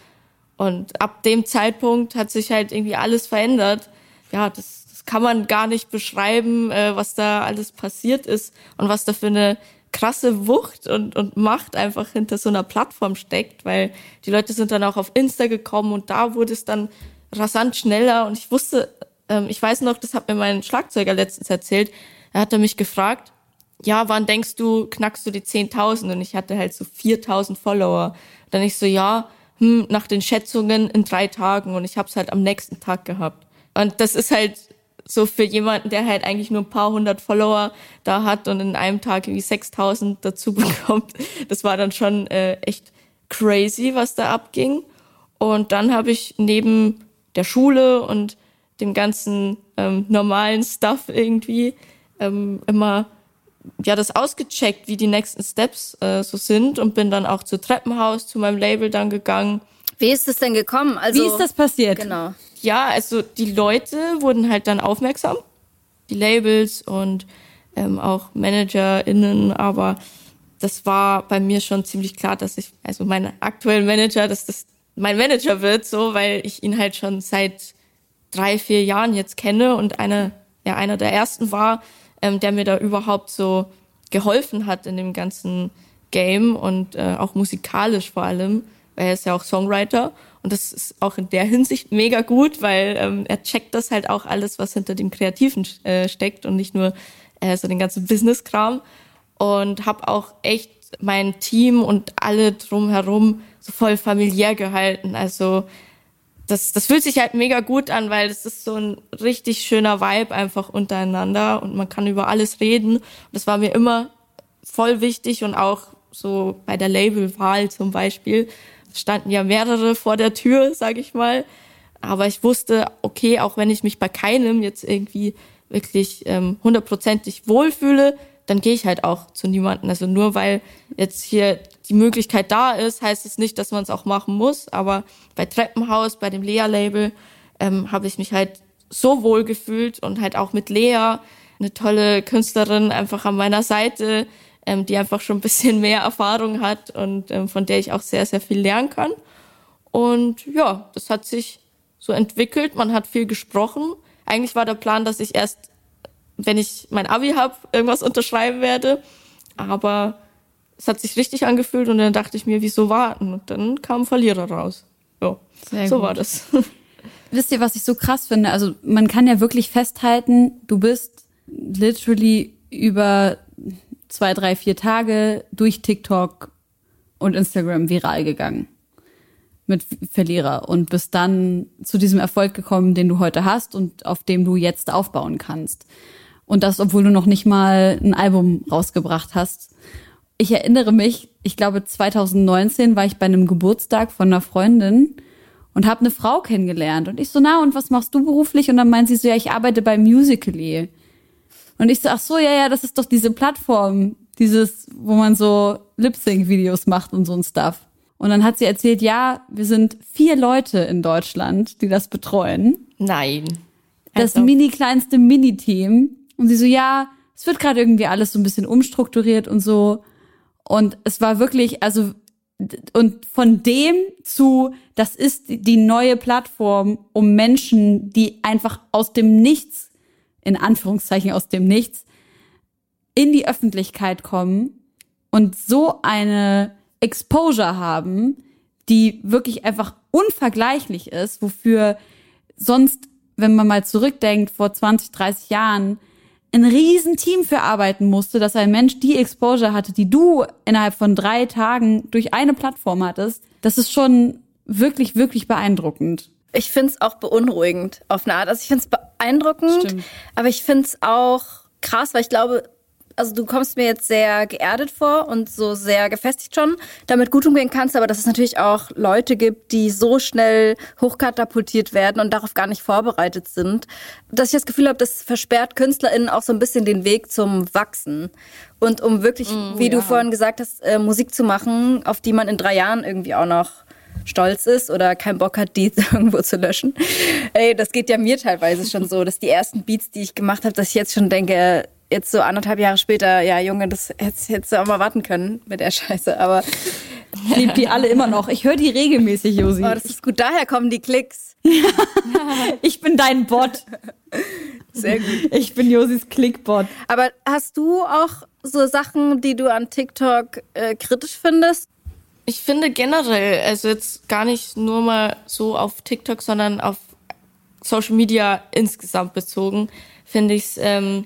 Speaker 1: Und ab dem Zeitpunkt hat sich halt irgendwie alles verändert. Ja, das, das kann man gar nicht beschreiben, äh, was da alles passiert ist und was da für eine krasse Wucht und, und Macht einfach hinter so einer Plattform steckt, weil die Leute sind dann auch auf Insta gekommen und da wurde es dann rasant schneller und ich wusste, ähm, ich weiß noch, das hat mir mein Schlagzeuger letztens erzählt, er hat mich gefragt, ja, wann denkst du, knackst du die zehntausend? Und ich hatte halt so viertausend Follower. Dann ich so, ja, hm, nach den Schätzungen in drei Tagen und ich habe es halt am nächsten Tag gehabt. Und das ist halt so für jemanden, der halt eigentlich nur ein paar hundert Follower da hat und in einem Tag irgendwie sechstausend dazu bekommt. Das war dann schon äh, echt crazy, was da abging. Und dann habe ich neben der Schule und dem ganzen ähm, normalen Stuff irgendwie ähm, immer ja das ausgecheckt, wie die nächsten Steps äh, so sind und bin dann auch zu Treppenhaus, zu meinem Label dann gegangen.
Speaker 4: Wie ist es denn gekommen? Also,
Speaker 2: wie ist das passiert?
Speaker 4: Genau.
Speaker 1: Ja, also die Leute wurden halt dann aufmerksam, die Labels und ähm, auch ManagerInnen, aber das war bei mir schon ziemlich klar, dass ich, also mein aktueller Manager, dass das mein Manager wird, so, weil ich ihn halt schon seit drei, vier Jahren jetzt kenne und einer, ja, einer der ersten war, ähm, der mir da überhaupt so geholfen hat in dem ganzen Game und äh, auch musikalisch vor allem, weil er ist ja auch Songwriter und das ist auch in der Hinsicht mega gut, weil ähm, er checkt das halt auch alles, was hinter dem Kreativen äh, steckt und nicht nur äh, so den ganzen Business-Kram und habe auch echt mein Team und alle drumherum so voll familiär gehalten, also Das, das fühlt sich halt mega gut an, weil das ist so ein richtig schöner Vibe einfach untereinander und man kann über alles reden. Und das war mir immer voll wichtig und auch so bei der Labelwahl zum Beispiel standen ja mehrere vor der Tür, sag ich mal. Aber ich wusste, okay, auch wenn ich mich bei keinem jetzt irgendwie wirklich ähm, hundertprozentig wohlfühle, dann gehe ich halt auch zu niemandem. Also nur weil jetzt hier die Möglichkeit da ist, heißt es nicht, dass man es auch machen muss. Aber bei Treppenhaus, bei dem Lea-Label, ähm, habe ich mich halt so wohl gefühlt und halt auch mit Lea, eine tolle Künstlerin, einfach an meiner Seite, ähm, die einfach schon ein bisschen mehr Erfahrung hat und ähm, von der ich auch sehr, sehr viel lernen kann. Und ja, das hat sich so entwickelt. Man hat viel gesprochen. Eigentlich war der Plan, dass ich erst, wenn ich mein Abi habe, irgendwas unterschreiben werde. Aber es hat sich richtig angefühlt und dann dachte ich mir, wieso warten? Und dann kam Verlierer raus. Ja, so gut. War das.
Speaker 2: Wisst ihr, was ich so krass finde? Also man kann ja wirklich festhalten, du bist literally über zwei, drei, vier Tage durch TikTok und Instagram viral gegangen mit Verlierer und bist dann zu diesem Erfolg gekommen, den du heute hast und auf dem du jetzt aufbauen kannst. Und das, obwohl du noch nicht mal ein Album rausgebracht hast. Ich erinnere mich, ich glaube zwanzig neunzehn war ich bei einem Geburtstag von einer Freundin und habe eine Frau kennengelernt. Und ich so, na, und was machst du beruflich? Und dann meint sie so, ja, ich arbeite bei Musical.ly. Und ich so, ach so, ja, ja, das ist doch diese Plattform, dieses, wo man so Lip-Sync-Videos macht und so ein Stuff. Und dann hat sie erzählt, ja, wir sind vier Leute in Deutschland, die das betreuen.
Speaker 1: Nein.
Speaker 2: Das also mini kleinste Mini-Team. Und sie so, ja, es wird gerade irgendwie alles so ein bisschen umstrukturiert und so. Und es war wirklich, also, und von dem zu, das ist die neue Plattform, um Menschen, die einfach aus dem Nichts, in Anführungszeichen aus dem Nichts, in die Öffentlichkeit kommen und so eine Exposure haben, die wirklich einfach unvergleichlich ist, wofür sonst, wenn man mal zurückdenkt, vor zwanzig, dreißig Jahren ein Riesenteam für arbeiten musste, dass ein Mensch die Exposure hatte, die du innerhalb von drei Tagen durch eine Plattform hattest. Das ist schon wirklich, wirklich beeindruckend.
Speaker 4: Ich finde es auch beunruhigend auf eine Art. Also ich finde es beeindruckend, Stimmt. aber ich finde es auch krass, weil ich glaube, also du kommst mir jetzt sehr geerdet vor und so sehr gefestigt schon, damit gut umgehen kannst, aber dass es natürlich auch Leute gibt, die so schnell hochkatapultiert werden und darauf gar nicht vorbereitet sind, dass ich das Gefühl habe, das versperrt KünstlerInnen auch so ein bisschen den Weg zum Wachsen. Und um wirklich, mm, wie ja. du vorhin gesagt hast, äh, Musik zu machen, auf die man in drei Jahren irgendwie auch noch stolz ist oder keinen Bock hat, die irgendwo zu löschen. Ey, das geht ja mir teilweise schon so, dass die ersten Beats, die ich gemacht habe, dass ich jetzt schon denke, jetzt so anderthalb Jahre später, ja Junge, das hättest, hättest du auch mal warten können mit der Scheiße, aber
Speaker 2: ich liebe die alle immer noch. Ich höre die regelmäßig, Josi.
Speaker 4: Oh, das ist gut, daher kommen die Klicks.
Speaker 2: Ich bin dein Bot.
Speaker 4: Sehr gut.
Speaker 2: Ich bin Josis Klickbot.
Speaker 4: Aber hast du auch so Sachen, die du an TikTok äh, kritisch findest?
Speaker 1: Ich finde generell, also jetzt gar nicht nur mal so auf TikTok, sondern auf Social Media insgesamt bezogen, finde ich es ähm,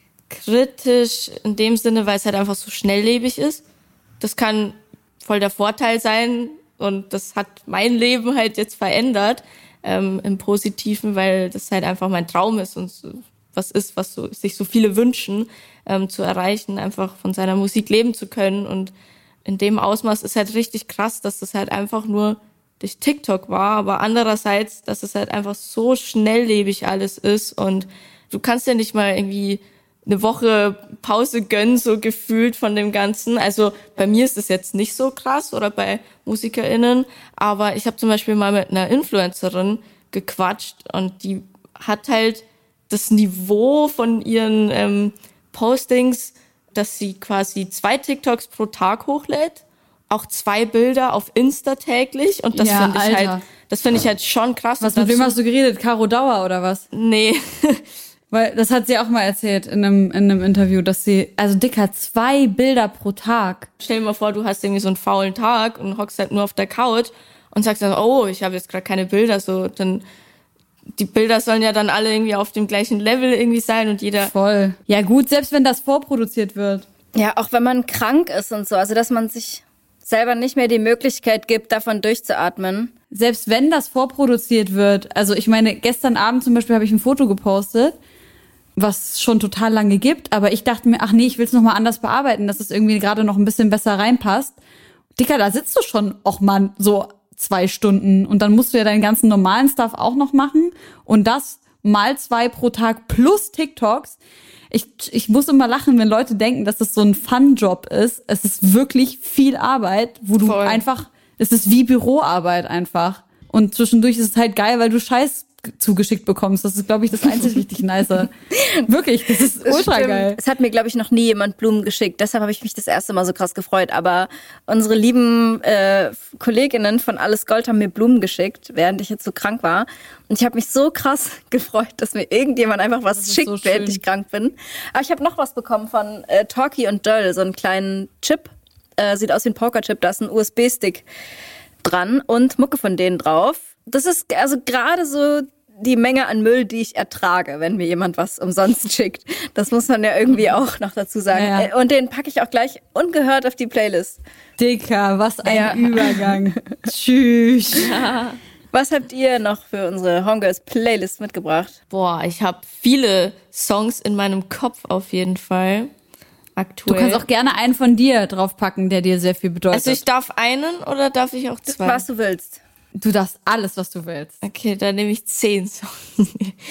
Speaker 1: kritisch in dem Sinne, weil es halt einfach so schnelllebig ist. Das kann voll der Vorteil sein und das hat mein Leben halt jetzt verändert ähm, im Positiven, weil das halt einfach mein Traum ist und so, was ist, was so, sich so viele wünschen, ähm, zu erreichen, einfach von seiner Musik leben zu können. Und in dem Ausmaß ist halt richtig krass, dass das halt einfach nur durch TikTok war, aber andererseits, dass es halt einfach so schnelllebig alles ist und du kannst ja nicht mal irgendwie eine Woche Pause gönnen, so gefühlt von dem Ganzen. Also bei mir ist es jetzt nicht so krass oder bei MusikerInnen, aber ich habe zum Beispiel mal mit einer Influencerin gequatscht und die hat halt das Niveau von ihren ähm, Postings, dass sie quasi zwei TikToks pro Tag hochlädt, auch zwei Bilder auf Insta täglich und das
Speaker 2: ja,
Speaker 1: finde ich halt, das finde ich halt schon krass.
Speaker 2: Was, mit wem hast du geredet? Caro Dauer oder was?
Speaker 1: Nee.
Speaker 2: Weil das hat sie auch mal erzählt in einem, in einem Interview, dass sie, also Dicker, zwei Bilder pro Tag.
Speaker 1: Stell dir mal vor, du hast irgendwie so einen faulen Tag und hockst halt nur auf der Couch und sagst dann, oh, ich habe jetzt gerade keine Bilder, so, dann, die Bilder sollen ja dann alle irgendwie auf dem gleichen Level irgendwie sein und jeder...
Speaker 2: Voll. Ja gut, selbst wenn das vorproduziert wird.
Speaker 4: Ja, auch wenn man krank ist und so, also dass man sich selber nicht mehr die Möglichkeit gibt, davon durchzuatmen.
Speaker 2: Selbst wenn das vorproduziert wird, also ich meine, gestern Abend zum Beispiel habe ich ein Foto gepostet, was schon total lange gibt, aber ich dachte mir, ach nee, ich will es nochmal anders bearbeiten, dass es irgendwie gerade noch ein bisschen besser reinpasst. Dicker, da sitzt du schon auch mal so zwei Stunden und dann musst du ja deinen ganzen normalen Stuff auch noch machen und das mal zwei pro Tag plus TikToks. Ich, ich muss immer lachen, wenn Leute denken, dass das so ein Fun-Job ist. Es ist wirklich viel Arbeit, wo du
Speaker 1: Voll.
Speaker 2: einfach, es ist wie Büroarbeit einfach. Und zwischendurch ist es halt geil, weil du Scheiß zugeschickt bekommst. Das ist, glaube ich, das einzig richtig nice. Wirklich, das ist
Speaker 4: Das
Speaker 2: ultra
Speaker 4: stimmt.
Speaker 2: geil.
Speaker 4: Es hat mir, glaube ich, noch nie jemand Blumen geschickt. Deshalb habe ich mich das erste Mal so krass gefreut. Aber unsere lieben äh, Kolleginnen von Alles Gold haben mir Blumen geschickt, während ich jetzt so krank war. Und ich habe mich so krass gefreut, dass mir irgendjemand einfach was schickt,
Speaker 2: so
Speaker 4: während ich krank bin. Aber ich habe noch was bekommen von äh, Talkie und Döll, so einen kleinen Chip. Äh, sieht aus wie ein Pokerchip. Da ist ein U S B-Stick dran und Mucke von denen drauf. Das ist also gerade so die Menge an Müll, die ich ertrage, wenn mir jemand was umsonst schickt. Das muss man ja irgendwie auch noch dazu sagen.
Speaker 2: Ja, ja.
Speaker 4: Und den packe ich auch gleich ungehört auf die Playlist.
Speaker 2: Dicker, was ein
Speaker 4: Ja.
Speaker 2: Übergang. Tschüss.
Speaker 4: Was habt ihr noch für unsere Homegirls Playlist mitgebracht?
Speaker 1: Boah, ich habe viele Songs in meinem Kopf auf jeden Fall.
Speaker 2: Du
Speaker 1: Aktuell.
Speaker 2: kannst auch gerne einen von dir draufpacken, der dir sehr viel bedeutet.
Speaker 1: Also ich darf einen oder darf ich auch zwei?
Speaker 4: Was du willst.
Speaker 2: Du darfst alles, was du willst.
Speaker 1: Okay, dann nehme ich zehn Songs.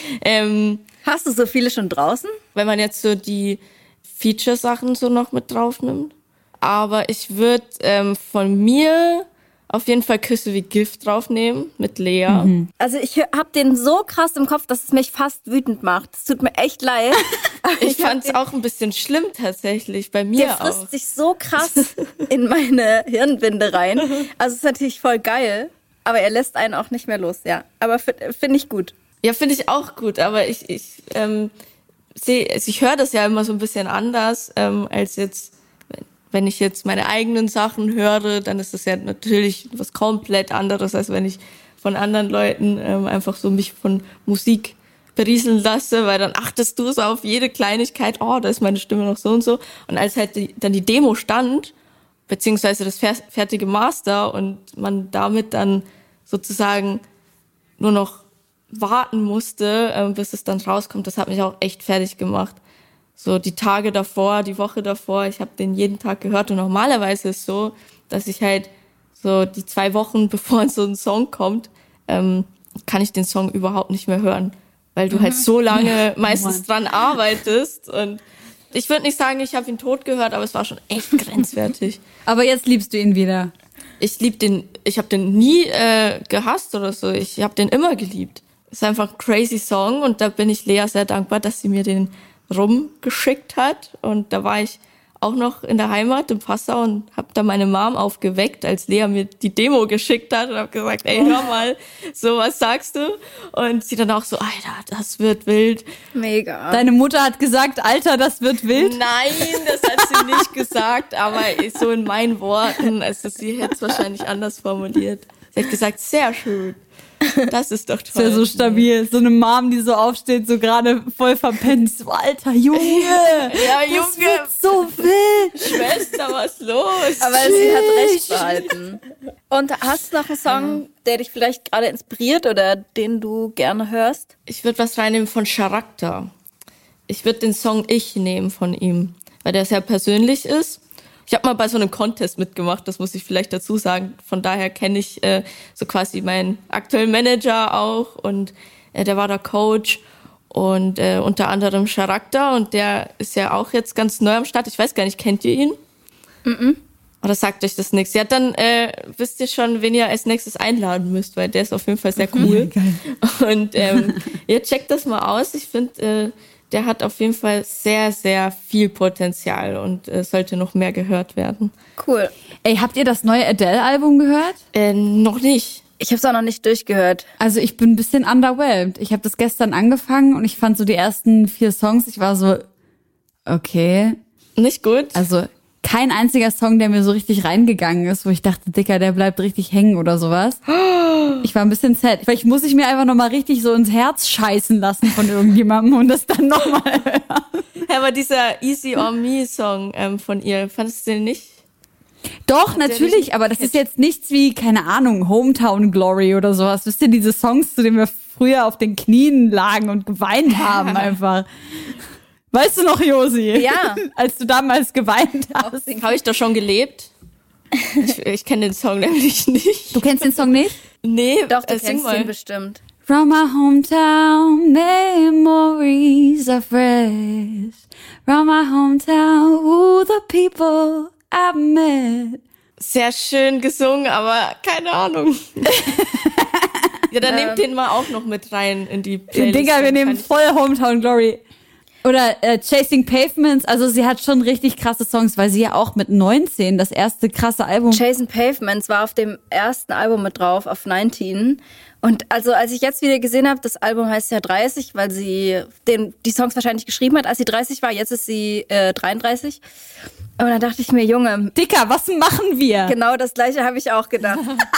Speaker 1: ähm,
Speaker 4: Hast du so viele schon draußen?
Speaker 1: wenn man jetzt so die Feature-Sachen so noch mit drauf nimmt. Aber ich würde ähm, von mir auf jeden Fall Küsse wie Gift draufnehmen mit Lea.
Speaker 2: Mhm.
Speaker 4: Also ich hab den so krass im Kopf, dass es mich fast wütend macht. Es tut mir echt leid. Aber
Speaker 1: Ich
Speaker 4: hab
Speaker 1: fand's
Speaker 4: den-
Speaker 1: auch ein bisschen schlimm tatsächlich, bei
Speaker 4: Der
Speaker 1: mir
Speaker 4: frisst
Speaker 1: auch.
Speaker 4: sich so krass in meine Hirnwinde rein. Also es ist natürlich voll geil, aber er lässt einen auch nicht mehr los, ja. Aber finde find ich gut.
Speaker 1: Ja, finde ich auch gut, aber ich ich ähm, sehe, also ich höre das ja immer so ein bisschen anders ähm, als jetzt, wenn ich jetzt meine eigenen Sachen höre, dann ist das ja natürlich was komplett anderes, als wenn ich von anderen Leuten ähm, einfach so mich von Musik berieseln lasse, weil dann achtest du so auf jede Kleinigkeit, oh, da ist meine Stimme noch so und so. Und als halt die, dann die Demo stand, beziehungsweise das fer- fertige Master und man damit dann sozusagen nur noch warten musste, äh, bis es dann rauskommt, das hat mich auch echt fertig gemacht. so die Tage davor, die Woche davor, ich habe den jeden Tag gehört und normalerweise ist es so, dass ich halt so die zwei Wochen, bevor so ein Song kommt, ähm, kann ich den Song überhaupt nicht mehr hören, weil du mhm. halt so lange meistens dran arbeitest und ich würde nicht sagen, ich habe ihn tot gehört, aber es war schon echt grenzwertig.
Speaker 2: Aber jetzt liebst du ihn wieder.
Speaker 1: Ich lieb den, ich habe den nie äh, gehasst oder so, ich habe den immer geliebt. Ist einfach ein crazy Song und da bin ich Lea sehr dankbar, dass sie mir den rumgeschickt hat und da war ich auch noch in der Heimat in Passau und habe da meine Mom aufgeweckt, als Lea mir die Demo geschickt hat und habe gesagt, ey, hör mal, so was sagst du? Und sie dann auch so, Alter, das wird wild.
Speaker 4: Mega.
Speaker 2: Deine Mutter hat gesagt, Alter, das wird wild?
Speaker 1: Nein, das hat sie nicht gesagt, aber so in meinen Worten, also sie hätte es wahrscheinlich anders formuliert. Sie hat gesagt, sehr schön. Das ist doch toll.
Speaker 2: Das ist ja so stabil. So eine Mom, die so aufsteht, so gerade voll verpennt. So, alter Junge.
Speaker 1: Ja, Junge.
Speaker 2: Das wird so wild.
Speaker 1: Schwester, was los?
Speaker 4: Aber sie hat recht behalten. Und hast du noch einen Song, der dich vielleicht gerade inspiriert oder den du gerne hörst?
Speaker 1: Ich würde was reinnehmen von Charakter. Ich würde den Song Ich nehmen von ihm, weil der sehr persönlich ist. Ich habe mal bei so einem Contest mitgemacht, das muss ich vielleicht dazu sagen. Von daher kenne ich äh, so quasi meinen aktuellen Manager auch und äh, der war der Coach und äh, unter anderem Charakter und der ist ja auch jetzt ganz neu am Start. Ich weiß gar nicht, kennt ihr ihn?
Speaker 4: Mhm.
Speaker 1: Oder sagt euch das nichts? Ja, dann äh, wisst ihr schon, wen ihr als nächstes einladen müsst, weil der ist auf jeden Fall sehr cool. Mhm. Und ähm, ihr checkt das mal aus. Ich finde, äh, der hat auf jeden Fall sehr, sehr viel Potenzial und äh, sollte noch mehr gehört werden.
Speaker 4: Cool.
Speaker 2: Ey, habt ihr das neue Adele-Album gehört?
Speaker 1: Äh, noch nicht.
Speaker 4: Ich habe es auch noch nicht durchgehört.
Speaker 2: Also ich bin ein bisschen underwhelmed. Ich habe das gestern angefangen und ich fand so die ersten vier Songs, ich war so, okay.
Speaker 1: Nicht gut?
Speaker 2: Also kein einziger Song, der mir so richtig reingegangen ist, wo ich dachte, Dicker, der bleibt richtig hängen oder sowas. Ich war ein bisschen sad. Vielleicht muss ich mir einfach nochmal richtig so ins Herz scheißen lassen von irgendjemandem und das dann nochmal hören.
Speaker 1: Ja, aber dieser Easy on Me Song ähm, von ihr, fandest du den nicht?
Speaker 2: Doch, natürlich, aber das ist jetzt nichts wie, keine Ahnung, Hometown Glory oder sowas. Wisst ihr, diese Songs, zu denen wir früher auf den Knien lagen und geweint haben einfach. Weißt du noch, Josi?
Speaker 4: Ja.
Speaker 2: Als du damals geweint hast.
Speaker 1: Habe ich doch schon gelebt. Ich, ich kenne den Song nämlich nicht.
Speaker 2: Du kennst den Song nicht?
Speaker 1: Nee,
Speaker 4: Doch, du
Speaker 1: äh,
Speaker 4: kennst
Speaker 1: mal.
Speaker 4: ihn bestimmt.
Speaker 2: From my hometown, memories are fresh. From my hometown, ooh, the people I've met.
Speaker 1: Sehr schön gesungen, aber keine Ahnung. Ja, dann nehmt den mal auch noch mit rein in die Playlist.
Speaker 2: Digga, wir nehmen voll Hometown Glory. Oder äh, Chasing Pavements, also sie hat schon richtig krasse Songs, weil sie ja auch mit neunzehn das erste krasse Album...
Speaker 4: Chasing Pavements war auf dem ersten Album mit drauf, auf neunzehn. Und also als ich jetzt wieder gesehen habe, das Album heißt ja dreißig, weil sie den, die Songs wahrscheinlich geschrieben hat, als sie dreißig war. Jetzt ist sie äh, dreiunddreißig. Und dann dachte ich mir, Junge...
Speaker 2: Dicker, was machen wir?
Speaker 4: Genau das Gleiche habe ich auch gedacht.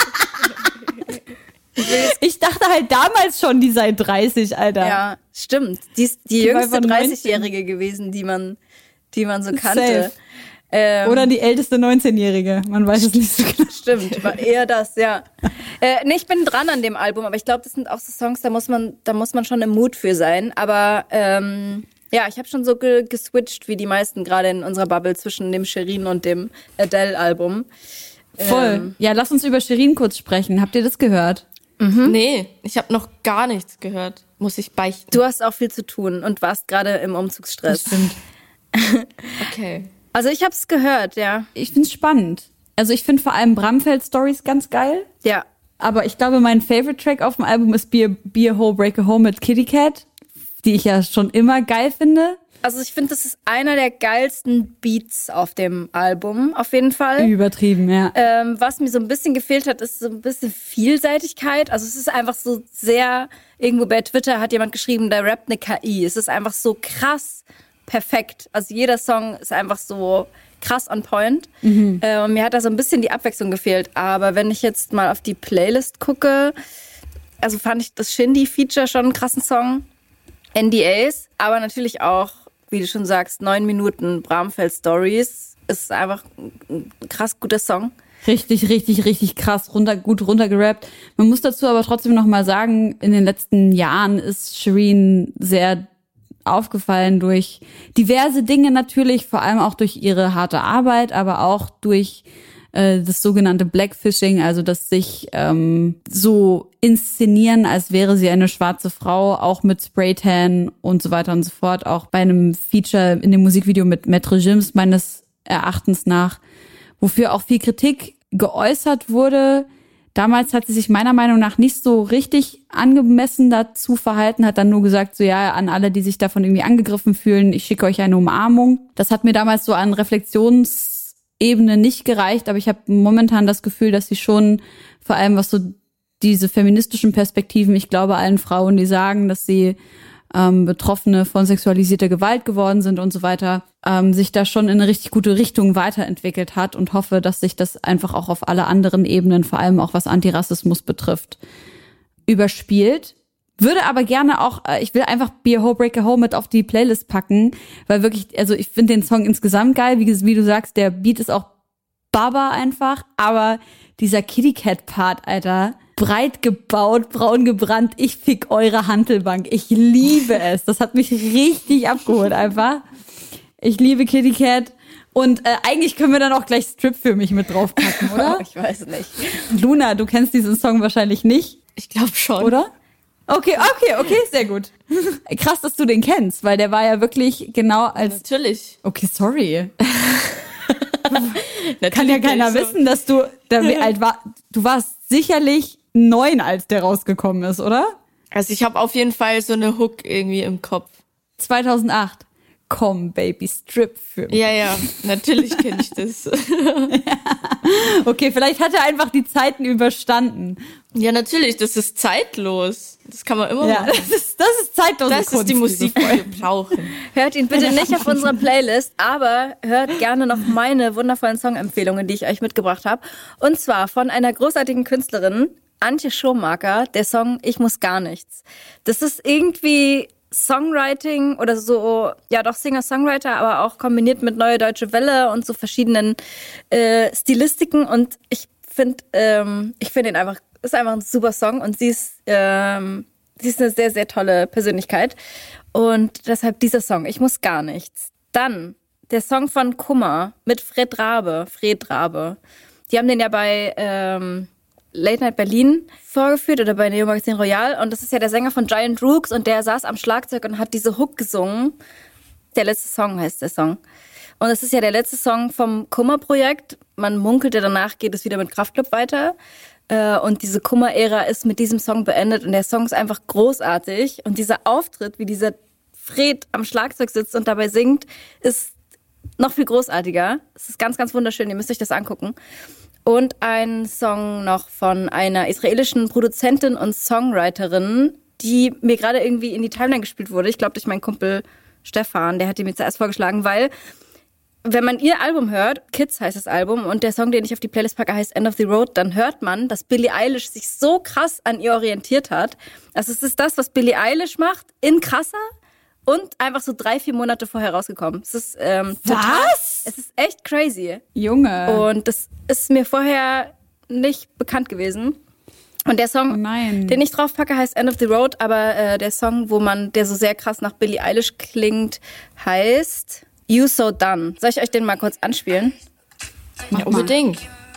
Speaker 2: Ich dachte halt damals schon, die sei dreißig, Alter.
Speaker 4: Ja, stimmt. Die ist die,
Speaker 2: Die war
Speaker 4: jüngste
Speaker 2: von
Speaker 4: dreißigjährige gewesen, die man, die man so kannte.
Speaker 2: Safe.
Speaker 4: Ähm,
Speaker 2: Oder die älteste neunzehnjährige. Man weiß es nicht so genau.
Speaker 4: Stimmt, war eher das, ja. Äh, nee, ich bin dran an dem Album, aber ich glaube, das sind auch so Songs, da muss man, da muss man schon im Mut für sein. Aber ähm, ja, ich habe schon so ge- geswitcht wie die meisten gerade in unserer Bubble zwischen dem Shirin und dem Adele-Album.
Speaker 2: Voll.
Speaker 4: Ähm,
Speaker 2: Ja, lass uns über Shirin kurz sprechen. Habt ihr das gehört?
Speaker 1: Mhm. Nee, ich habe noch gar nichts gehört, muss ich beichten.
Speaker 4: Du hast auch viel zu tun und warst gerade im Umzugsstress.
Speaker 2: Stimmt.
Speaker 1: Okay.
Speaker 4: Also ich habe es gehört, ja.
Speaker 2: Ich find's spannend. Also ich finde vor allem Bramfeld-Stories ganz geil.
Speaker 4: Ja.
Speaker 2: Aber ich glaube, mein Favorite-Track auf dem Album ist Be a, Be a Ho, Break a Home mit Kitty Cat, die ich ja schon immer geil finde.
Speaker 4: Also ich finde, das ist einer der geilsten Beats auf dem Album, auf jeden Fall.
Speaker 2: Übertrieben, ja.
Speaker 4: Ähm, was mir so ein bisschen gefehlt hat, ist so ein bisschen Vielseitigkeit. Also es ist einfach so sehr, irgendwo bei Twitter hat jemand geschrieben, da rappt eine K I. Es ist einfach so krass perfekt. Also jeder Song ist einfach so krass on point. Mhm. Äh, und mir hat da so ein bisschen die Abwechslung gefehlt. Aber wenn ich jetzt mal auf die Playlist gucke, also fand ich das Shindy-Feature schon einen krassen Song. N D As, aber natürlich auch, wie du schon sagst, neun Minuten Bramfeld Stories ist einfach ein krass guter Song.
Speaker 2: Richtig, richtig, richtig krass, runter, gut runtergerappt. Man muss dazu aber trotzdem noch mal sagen, in den letzten Jahren ist Shirin sehr aufgefallen durch diverse Dinge natürlich, vor allem auch durch ihre harte Arbeit, aber auch durch äh, das sogenannte Blackfishing, also das sich ähm, so inszenieren, als wäre sie eine schwarze Frau, auch mit Spraytan und so weiter und so fort. Auch bei einem Feature in dem Musikvideo mit Maître Gims meines Erachtens nach, wofür auch viel Kritik geäußert wurde. Damals hat sie sich meiner Meinung nach nicht so richtig angemessen dazu verhalten, hat dann nur gesagt, so ja, an alle, die sich davon irgendwie angegriffen fühlen, ich schicke euch eine Umarmung. Das hat mir damals so an Reflexionsebene nicht gereicht, aber ich habe momentan das Gefühl, dass sie schon, vor allem was so diese feministischen Perspektiven, ich glaube allen Frauen, die sagen, dass sie ähm, Betroffene von sexualisierter Gewalt geworden sind und so weiter, ähm, sich da schon in eine richtig gute Richtung weiterentwickelt hat und hoffe, dass sich das einfach auch auf alle anderen Ebenen, vor allem auch was Antirassismus betrifft, überspielt. Würde aber gerne auch, äh, ich will einfach Be a Hoe, Break a Hoe mit auf die Playlist packen, weil wirklich, also ich finde den Song insgesamt geil, wie, wie du sagst, der Beat ist auch Baba einfach, aber dieser Kitty Cat Part, Alter, breit gebaut, braun gebrannt, ich fick eure Hantelbank. Ich liebe es. Das hat mich richtig abgeholt einfach. Ich liebe Kitty Cat. Und äh, eigentlich können wir dann auch gleich Strip für mich mit draufpacken, oder?
Speaker 4: Ich weiß nicht.
Speaker 2: Luna, du kennst diesen Song wahrscheinlich nicht.
Speaker 1: Ich glaube schon.
Speaker 2: Oder? Okay, okay, okay, sehr gut. Krass, dass du den kennst, weil der war ja wirklich genau als...
Speaker 1: Natürlich.
Speaker 2: Okay, sorry. Kann ja keiner
Speaker 1: so.
Speaker 2: wissen, dass du da wie alt war. Du warst sicherlich neun, als der rausgekommen ist, oder?
Speaker 1: Also ich habe auf jeden Fall so eine Hook irgendwie im Kopf.
Speaker 2: zweitausendacht. Komm, Baby, strip für mich.
Speaker 1: Ja, ja, natürlich kenne ich das.
Speaker 2: Okay, vielleicht hat er einfach die Zeiten überstanden.
Speaker 1: Ja, natürlich, das ist zeitlos. Das kann man immer
Speaker 2: Ja,
Speaker 1: machen.
Speaker 2: das ist, das ist zeitlose
Speaker 1: Das
Speaker 2: Kunst,
Speaker 1: ist die Musik, die wir brauchen.
Speaker 4: Hört ihn bitte nicht auf unserer Playlist, aber hört gerne noch meine wundervollen Songempfehlungen, die ich euch mitgebracht habe. Und zwar von einer großartigen Künstlerin, Antje Schomaker, der Song Ich muss gar nichts. Das ist irgendwie Songwriting oder so, ja doch Singer-Songwriter, aber auch kombiniert mit Neue Deutsche Welle und so verschiedenen äh, Stilistiken. Und ich finde, ähm, ich finde ihn einfach, ist einfach ein super Song und sie ist, ähm, sie ist eine sehr, sehr tolle Persönlichkeit. Und deshalb dieser Song, Ich muss gar nichts. Dann der Song von Kummer mit Fred Rabe, Fred Rabe. Die haben den ja bei ähm, Late Night Berlin vorgeführt oder bei Neo Magazin Royal und das ist ja der Sänger von Giant Rooks und der saß am Schlagzeug und hat diese Hook gesungen. Der letzte Song heißt der Song. Und das ist ja der letzte Song vom Kummer-Projekt. Man munkelte, danach geht es wieder mit Kraftklub weiter. Und diese Kummer-Ära ist mit diesem Song beendet und der Song ist einfach großartig. Und dieser Auftritt, wie dieser Fred am Schlagzeug sitzt und dabei singt, ist noch viel großartiger. Es ist ganz, ganz wunderschön, ihr müsst euch das angucken. Und ein Song noch von einer israelischen Produzentin und Songwriterin, die mir gerade irgendwie in die Timeline gespielt wurde. Ich glaube, durch meinen Kumpel Stefan, der hat die mir zuerst vorgeschlagen, weil wenn man ihr Album hört, Kids heißt das Album, und der Song, den ich auf die Playlist packe, heißt End of the Road, dann hört man, dass Billie Eilish sich so krass an ihr orientiert hat. Also es ist das, was Billie Eilish macht, in krasser und einfach so drei, vier Monate vorher rausgekommen. Es ist ähm, total,
Speaker 2: Was?
Speaker 4: es ist echt crazy.
Speaker 2: Junge.
Speaker 4: Und das ist mir vorher nicht bekannt gewesen. Und der Song,
Speaker 2: Oh nein.
Speaker 4: den ich drauf packe, heißt End of the Road, aber äh, der Song, wo man, der so sehr krass nach Billie Eilish klingt, heißt You So Done. Soll ich euch den mal kurz anspielen?
Speaker 1: Ja, unbedingt.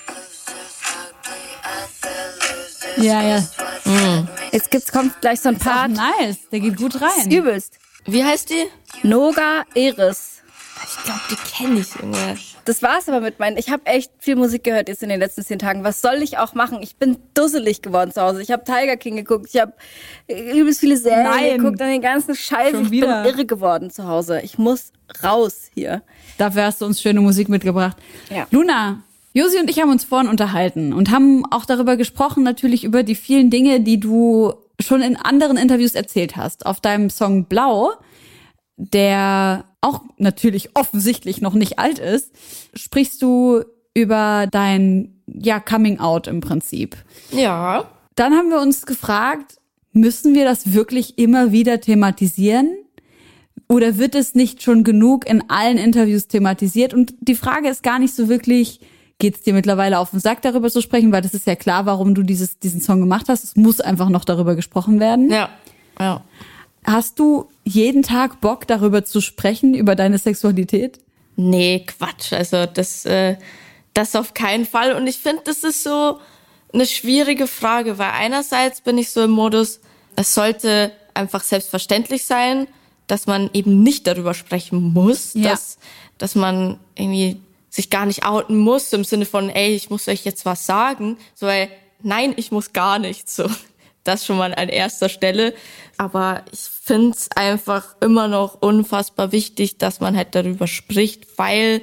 Speaker 2: Ja, ja.
Speaker 4: Jetzt gibt's, kommt gleich so ein
Speaker 2: Ist auch
Speaker 4: Part.
Speaker 2: nice. Der geht gut rein.
Speaker 4: Übelst.
Speaker 1: Wie heißt die?
Speaker 4: Noga Eris.
Speaker 1: Ich glaube, die kenne ich, Junge.
Speaker 4: Das war's aber mit meinen. Ich habe echt viel Musik gehört jetzt in den letzten zehn Tagen. Was soll ich auch machen? Ich bin dusselig geworden zu Hause. Ich habe Tiger King geguckt. Ich habe übelst viele Serien
Speaker 2: Nein.
Speaker 4: geguckt und den ganzen Scheiß.
Speaker 2: Schon
Speaker 4: Ich bin
Speaker 2: wieder.
Speaker 4: irre geworden zu Hause. Ich muss raus hier.
Speaker 2: Dafür hast du uns schöne Musik mitgebracht.
Speaker 4: Ja.
Speaker 2: Luna, Josi und ich haben uns vorhin unterhalten und haben auch darüber gesprochen, natürlich über die vielen Dinge, die du schon in anderen Interviews erzählt hast. Auf deinem Song Blau, der auch natürlich offensichtlich noch nicht alt ist, sprichst du über dein, ja, Coming Out im Prinzip.
Speaker 1: Ja.
Speaker 2: Dann haben wir uns gefragt, müssen wir das wirklich immer wieder thematisieren? Oder wird es nicht schon genug in allen Interviews thematisiert? Und die Frage ist gar nicht so wirklich, geht's dir mittlerweile auf den Sack, darüber zu sprechen? Weil das ist ja klar, warum du dieses, diesen Song gemacht hast. Es muss einfach noch darüber gesprochen werden.
Speaker 1: Ja. Ja.
Speaker 2: Hast du jeden Tag Bock, darüber zu sprechen, über deine Sexualität?
Speaker 1: Nee, Quatsch. Also das, äh, das auf keinen Fall. Und ich finde, das ist so eine schwierige Frage, weil einerseits bin ich so im Modus, es sollte einfach selbstverständlich sein, dass man eben nicht darüber sprechen muss, ja. dass, dass man irgendwie sich gar nicht outen muss, im Sinne von, ey, ich muss euch jetzt was sagen. So, weil, nein, ich muss gar nichts. So. Das schon mal an erster Stelle. Aber ich finde es einfach immer noch unfassbar wichtig, dass man halt darüber spricht, weil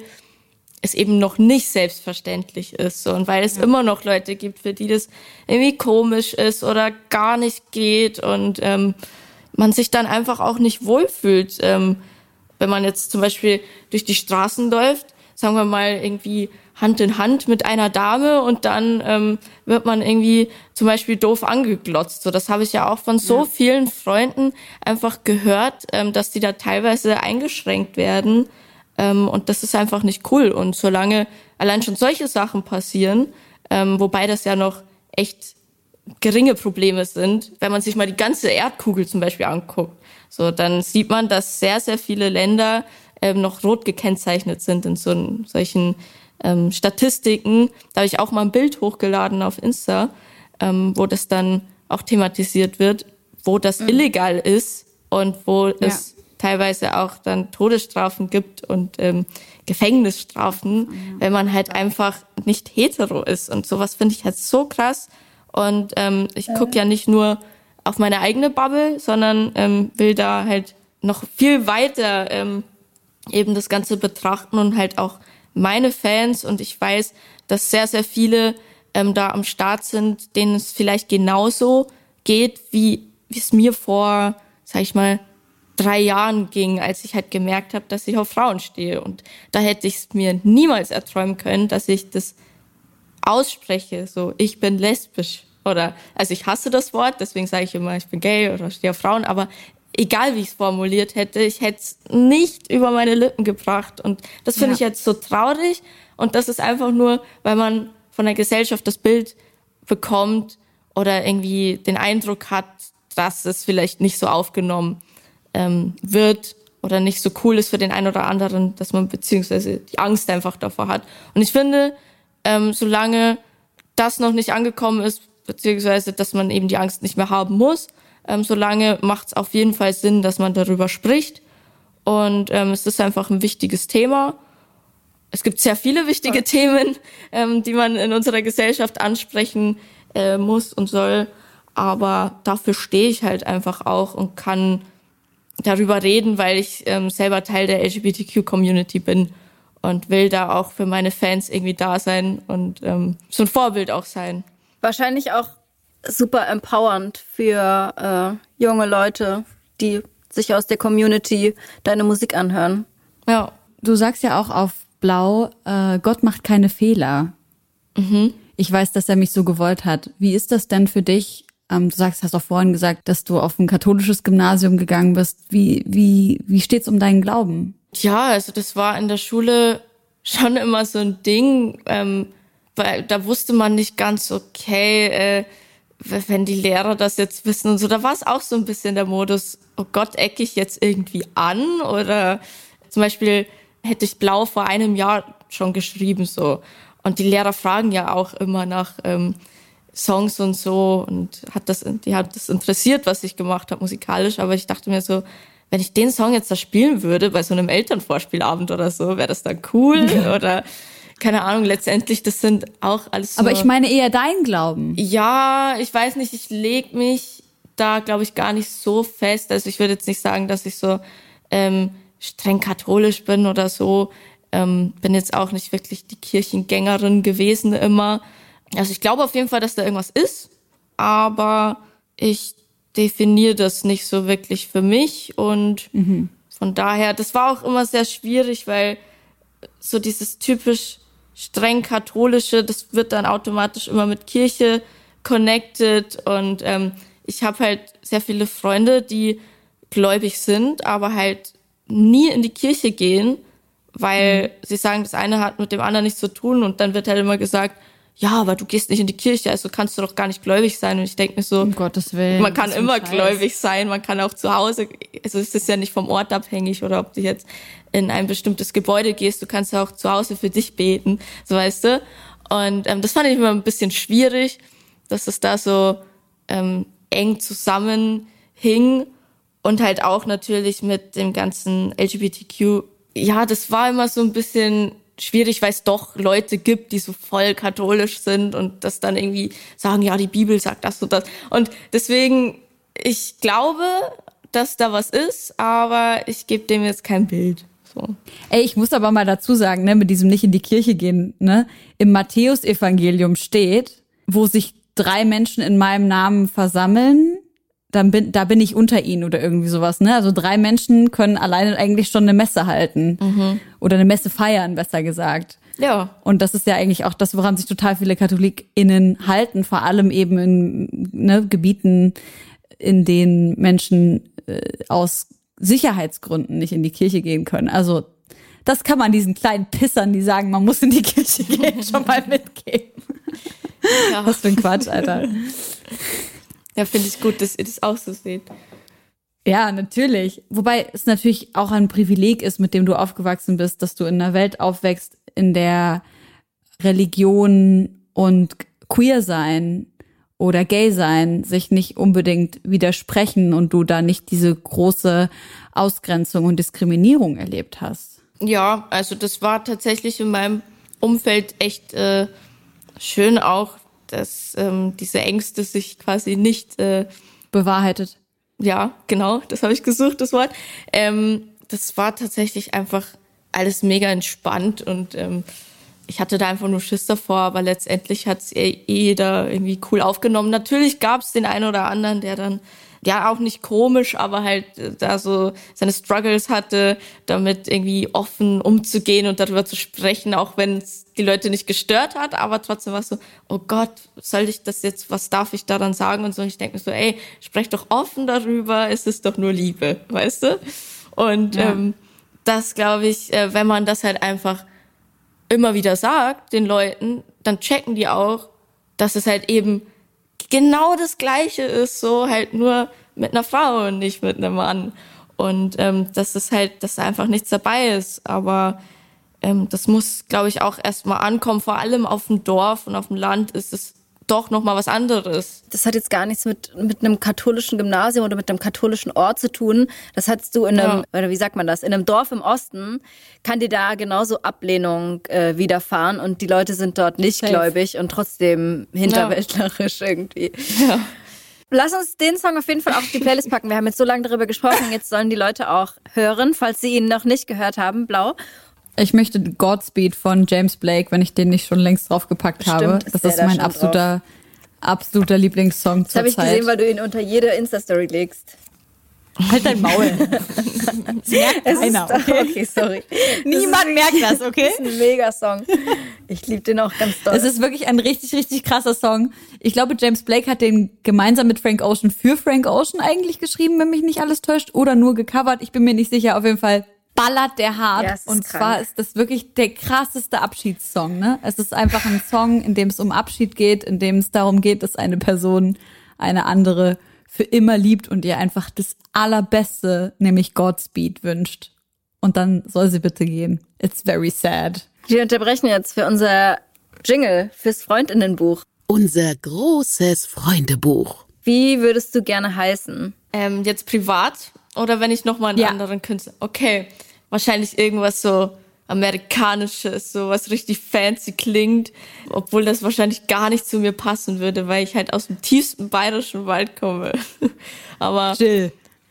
Speaker 1: es eben noch nicht selbstverständlich ist. So. Und weil es ja. immer noch Leute gibt, für die das irgendwie komisch ist oder gar nicht geht und ähm, man sich dann einfach auch nicht wohlfühlt. Ähm, wenn man jetzt zum Beispiel durch die Straßen läuft, sagen wir mal irgendwie Hand in Hand mit einer Dame und dann ähm, wird man irgendwie zum Beispiel doof angeglotzt. So, das habe ich ja auch von so ja. vielen Freunden einfach gehört, ähm, dass die da teilweise eingeschränkt werden. Ähm, und das ist einfach nicht cool. Und solange allein schon solche Sachen passieren, ähm, wobei das ja noch echt geringe Probleme sind, wenn man sich mal die ganze Erdkugel zum Beispiel anguckt, so, dann sieht man, dass sehr, sehr viele Länder ähm, noch rot gekennzeichnet sind in so solchen ähm, Statistiken. Da habe ich auch mal ein Bild hochgeladen auf Insta, ähm, wo das dann auch thematisiert wird, wo das mhm. illegal ist und wo ja. es teilweise auch dann Todesstrafen gibt und ähm, Gefängnisstrafen, mhm. wenn man halt einfach nicht hetero ist. Und sowas finde ich halt so krass. Und ähm, ich gucke ja nicht nur auf meine eigene Bubble, sondern ähm, will da halt noch viel weiter ähm, eben das Ganze betrachten und halt auch meine Fans. Und ich weiß, dass sehr, sehr viele ähm, da am Start sind, denen es vielleicht genauso geht, wie wie es mir vor, sag ich mal, drei Jahren ging, als ich halt gemerkt habe, dass ich auf Frauen stehe. Und da hätte ich es mir niemals erträumen können, dass ich das ausspreche, so, ich bin lesbisch. Oder, also ich hasse das Wort, deswegen sage ich immer, ich bin gay oder stehe auf Frauen, aber egal wie ich es formuliert hätte, ich hätte es nicht über meine Lippen gebracht. Und das finde ja. ich jetzt so traurig. Und das ist einfach nur, weil man von der Gesellschaft das Bild bekommt oder irgendwie den Eindruck hat, dass es vielleicht nicht so aufgenommen ähm, wird oder nicht so cool ist für den einen oder anderen, dass man beziehungsweise die Angst einfach davor hat. Und ich finde, ähm, solange das noch nicht angekommen ist, beziehungsweise dass man eben die Angst nicht mehr haben muss, ähm, solange macht es auf jeden Fall Sinn, dass man darüber spricht. Und ähm, es ist einfach ein wichtiges Thema. Es gibt sehr viele wichtige ja. Themen, ähm, die man in unserer Gesellschaft ansprechen äh, muss und soll. Aber dafür stehe ich halt einfach auch und kann darüber reden, weil ich ähm, selber Teil der L G B T Q-Community bin und will da auch für meine Fans irgendwie da sein und ähm, so ein Vorbild auch sein.
Speaker 4: Wahrscheinlich auch super empowernd für äh, junge Leute, die sich aus der Community deine Musik anhören.
Speaker 2: Ja, du sagst ja auch auf Blau, äh, Gott macht keine Fehler.
Speaker 1: Mhm.
Speaker 2: Ich weiß, dass er mich so gewollt hat. Wie ist das denn für dich? Ähm, du sagst, hast auch vorhin gesagt, dass du auf ein katholisches Gymnasium gegangen bist. Wie, wie, wie steht's um deinen Glauben?
Speaker 1: Ja, also das war in der Schule schon immer so ein Ding, ähm, weil da wusste man nicht ganz, okay, äh, wenn die Lehrer das jetzt wissen und so, da war es auch so ein bisschen der Modus, oh Gott, ecke ich jetzt irgendwie an? Oder zum Beispiel hätte ich Blau vor einem Jahr schon geschrieben, so. Und die Lehrer fragen ja auch immer nach ähm, Songs und so und hat das, die hat das interessiert, was ich gemacht habe musikalisch, aber ich dachte mir so, wenn ich den Song jetzt da spielen würde, bei so einem Elternvorspielabend oder so, wäre das dann cool oder keine Ahnung, letztendlich, das sind auch alles so.
Speaker 2: Aber ich meine eher dein Glauben.
Speaker 1: Ja, ich weiß nicht, ich leg mich da, glaube ich, gar nicht so fest. Also ich würde jetzt nicht sagen, dass ich so ähm, streng katholisch bin oder so. Ähm, bin jetzt auch nicht wirklich die Kirchengängerin gewesen immer. Also ich glaube auf jeden Fall, dass da irgendwas ist, aber ich definiere das nicht so wirklich für mich und mhm. von daher, das war auch immer sehr schwierig, weil so dieses typisch streng katholische, das wird dann automatisch immer mit Kirche connected und ähm, ich habe halt sehr viele Freunde, die gläubig sind, aber halt nie in die Kirche gehen, weil mhm. sie sagen, das eine hat mit dem anderen nichts zu tun und dann wird halt immer gesagt, ja, aber du gehst nicht in die Kirche, also kannst du doch gar nicht gläubig sein. Und ich denke mir so,
Speaker 2: um Gottes Willen,
Speaker 1: man kann
Speaker 2: was für
Speaker 1: immer
Speaker 2: ein Scheiß.
Speaker 1: gläubig sein, man kann auch zu Hause, also es ist ja nicht vom Ort abhängig oder ob du jetzt in ein bestimmtes Gebäude gehst, du kannst ja auch zu Hause für dich beten, so weißt du. Und ähm, das fand ich immer ein bisschen schwierig, dass es da so ähm, eng zusammenhing und halt auch natürlich mit dem ganzen L G B T Q. Ja, das war immer so ein bisschen schwierig, weil es doch Leute gibt, die so voll katholisch sind und das dann irgendwie sagen, ja, die Bibel sagt das und das. Und deswegen, ich glaube, dass da was ist, aber ich gebe dem jetzt kein Bild. So.
Speaker 2: Ey, ich muss aber mal dazu sagen, ne, mit diesem nicht in die Kirche gehen, ne, im Matthäusevangelium steht, wo sich drei Menschen in meinem Namen versammeln, dann bin, da bin ich unter ihnen oder irgendwie sowas, ne? Also drei Menschen können alleine eigentlich schon eine Messe halten. Mhm. Oder eine Messe feiern, besser gesagt.
Speaker 1: Ja.
Speaker 2: Und das ist ja eigentlich auch das, woran sich total viele KatholikInnen halten, vor allem eben in ne, Gebieten, in denen Menschen äh, aus Sicherheitsgründen nicht in die Kirche gehen können. Also das kann man diesen kleinen Pissern, die sagen, man muss in die Kirche gehen, schon mal mitgeben. Ja. Was für ein Quatsch, Alter.
Speaker 1: Ja, finde ich gut, dass ihr das auch so seht.
Speaker 2: Ja, natürlich. Wobei es natürlich auch ein Privileg ist, mit dem du aufgewachsen bist, dass du in einer Welt aufwächst, in der Religion und Queer sein oder Gay sein sich nicht unbedingt widersprechen und du da nicht diese große Ausgrenzung und Diskriminierung erlebt hast.
Speaker 1: Ja, also das war tatsächlich in meinem Umfeld echt äh, schön auch, dass ähm, diese Ängste sich quasi nicht äh,
Speaker 2: bewahrheitet.
Speaker 1: Ja, genau, das habe ich gesucht, das Wort. Ähm, das war tatsächlich einfach alles mega entspannt und ähm, ich hatte da einfach nur Schiss davor, aber letztendlich hat es eh jeder irgendwie cool aufgenommen. Natürlich gab es den einen oder anderen, der dann, ja auch nicht komisch, aber halt äh, da so seine Struggles hatte, damit irgendwie offen umzugehen und darüber zu sprechen, auch wenn es die Leute nicht gestört hat, aber trotzdem war es so, oh Gott, soll ich das jetzt, was darf ich daran sagen und so. Und ich denke mir so, ey, sprech doch offen darüber, es ist doch nur Liebe, weißt du? Und ja. ähm, das glaube ich, äh, wenn man das halt einfach immer wieder sagt den Leuten, dann checken die auch, dass es halt eben genau das Gleiche ist, so halt nur mit einer Frau und nicht mit einem Mann. Und ähm, dass es halt, dass da einfach nichts dabei ist. Aber ähm, das muss, glaube ich, auch erstmal ankommen. Vor allem auf dem Dorf und auf dem Land ist es doch nochmal was anderes.
Speaker 4: Das hat jetzt gar nichts mit, mit einem katholischen Gymnasium oder mit einem katholischen Ort zu tun. Das hattest du in einem, ja. oder wie sagt man das, in einem Dorf im Osten, kann dir da genauso Ablehnung äh, widerfahren und die Leute sind dort nicht Safe. Gläubig und trotzdem hinterwäldlerisch ja. irgendwie. Ja. Lass uns den Song auf jeden Fall auf die Playlist packen. Wir haben jetzt so lange darüber gesprochen, jetzt sollen die Leute auch hören, falls sie ihn noch nicht gehört haben, Blau.
Speaker 2: Ich möchte Godspeed von James Blake, wenn ich den nicht schon längst draufgepackt Stimmt, habe. Das ist, ist mein absoluter, absoluter Lieblingssong zur Zeit.
Speaker 4: Das habe ich gesehen, weil du ihn unter jede Insta-Story legst.
Speaker 2: Halt dein Maul. Das merkt keiner, okay?
Speaker 4: Okay, sorry.
Speaker 2: Niemand
Speaker 4: ist,
Speaker 2: merkt das, okay?
Speaker 4: Das ist ein Mega-Song. Ich liebe den auch ganz doll.
Speaker 2: Es ist wirklich ein richtig, richtig krasser Song. Ich glaube, James Blake hat den gemeinsam mit Frank Ocean für Frank Ocean eigentlich geschrieben, wenn mich nicht alles täuscht. Oder nur gecovert. Ich bin mir nicht sicher. Auf jeden Fall ballert der hart. Ja, und krank. Zwar ist das wirklich der krasseste Abschiedssong, ne? Es ist einfach ein Song, in dem es um Abschied geht, in dem es darum geht, dass eine Person eine andere für immer liebt und ihr einfach das Allerbeste, nämlich Godspeed wünscht. Und dann soll sie bitte gehen. It's very sad.
Speaker 4: Wir unterbrechen jetzt für unser Jingle fürs Freundinnenbuch.
Speaker 5: Unser großes Freundebuch.
Speaker 4: Wie würdest du gerne heißen?
Speaker 1: Ähm, jetzt privat oder wenn ich nochmal einen ja. anderen Künstler? Okay, wahrscheinlich irgendwas so Amerikanisches, so was richtig fancy klingt, obwohl das wahrscheinlich gar nicht zu mir passen würde, weil ich halt aus dem tiefsten bayerischen Wald komme. Aber
Speaker 2: Jill.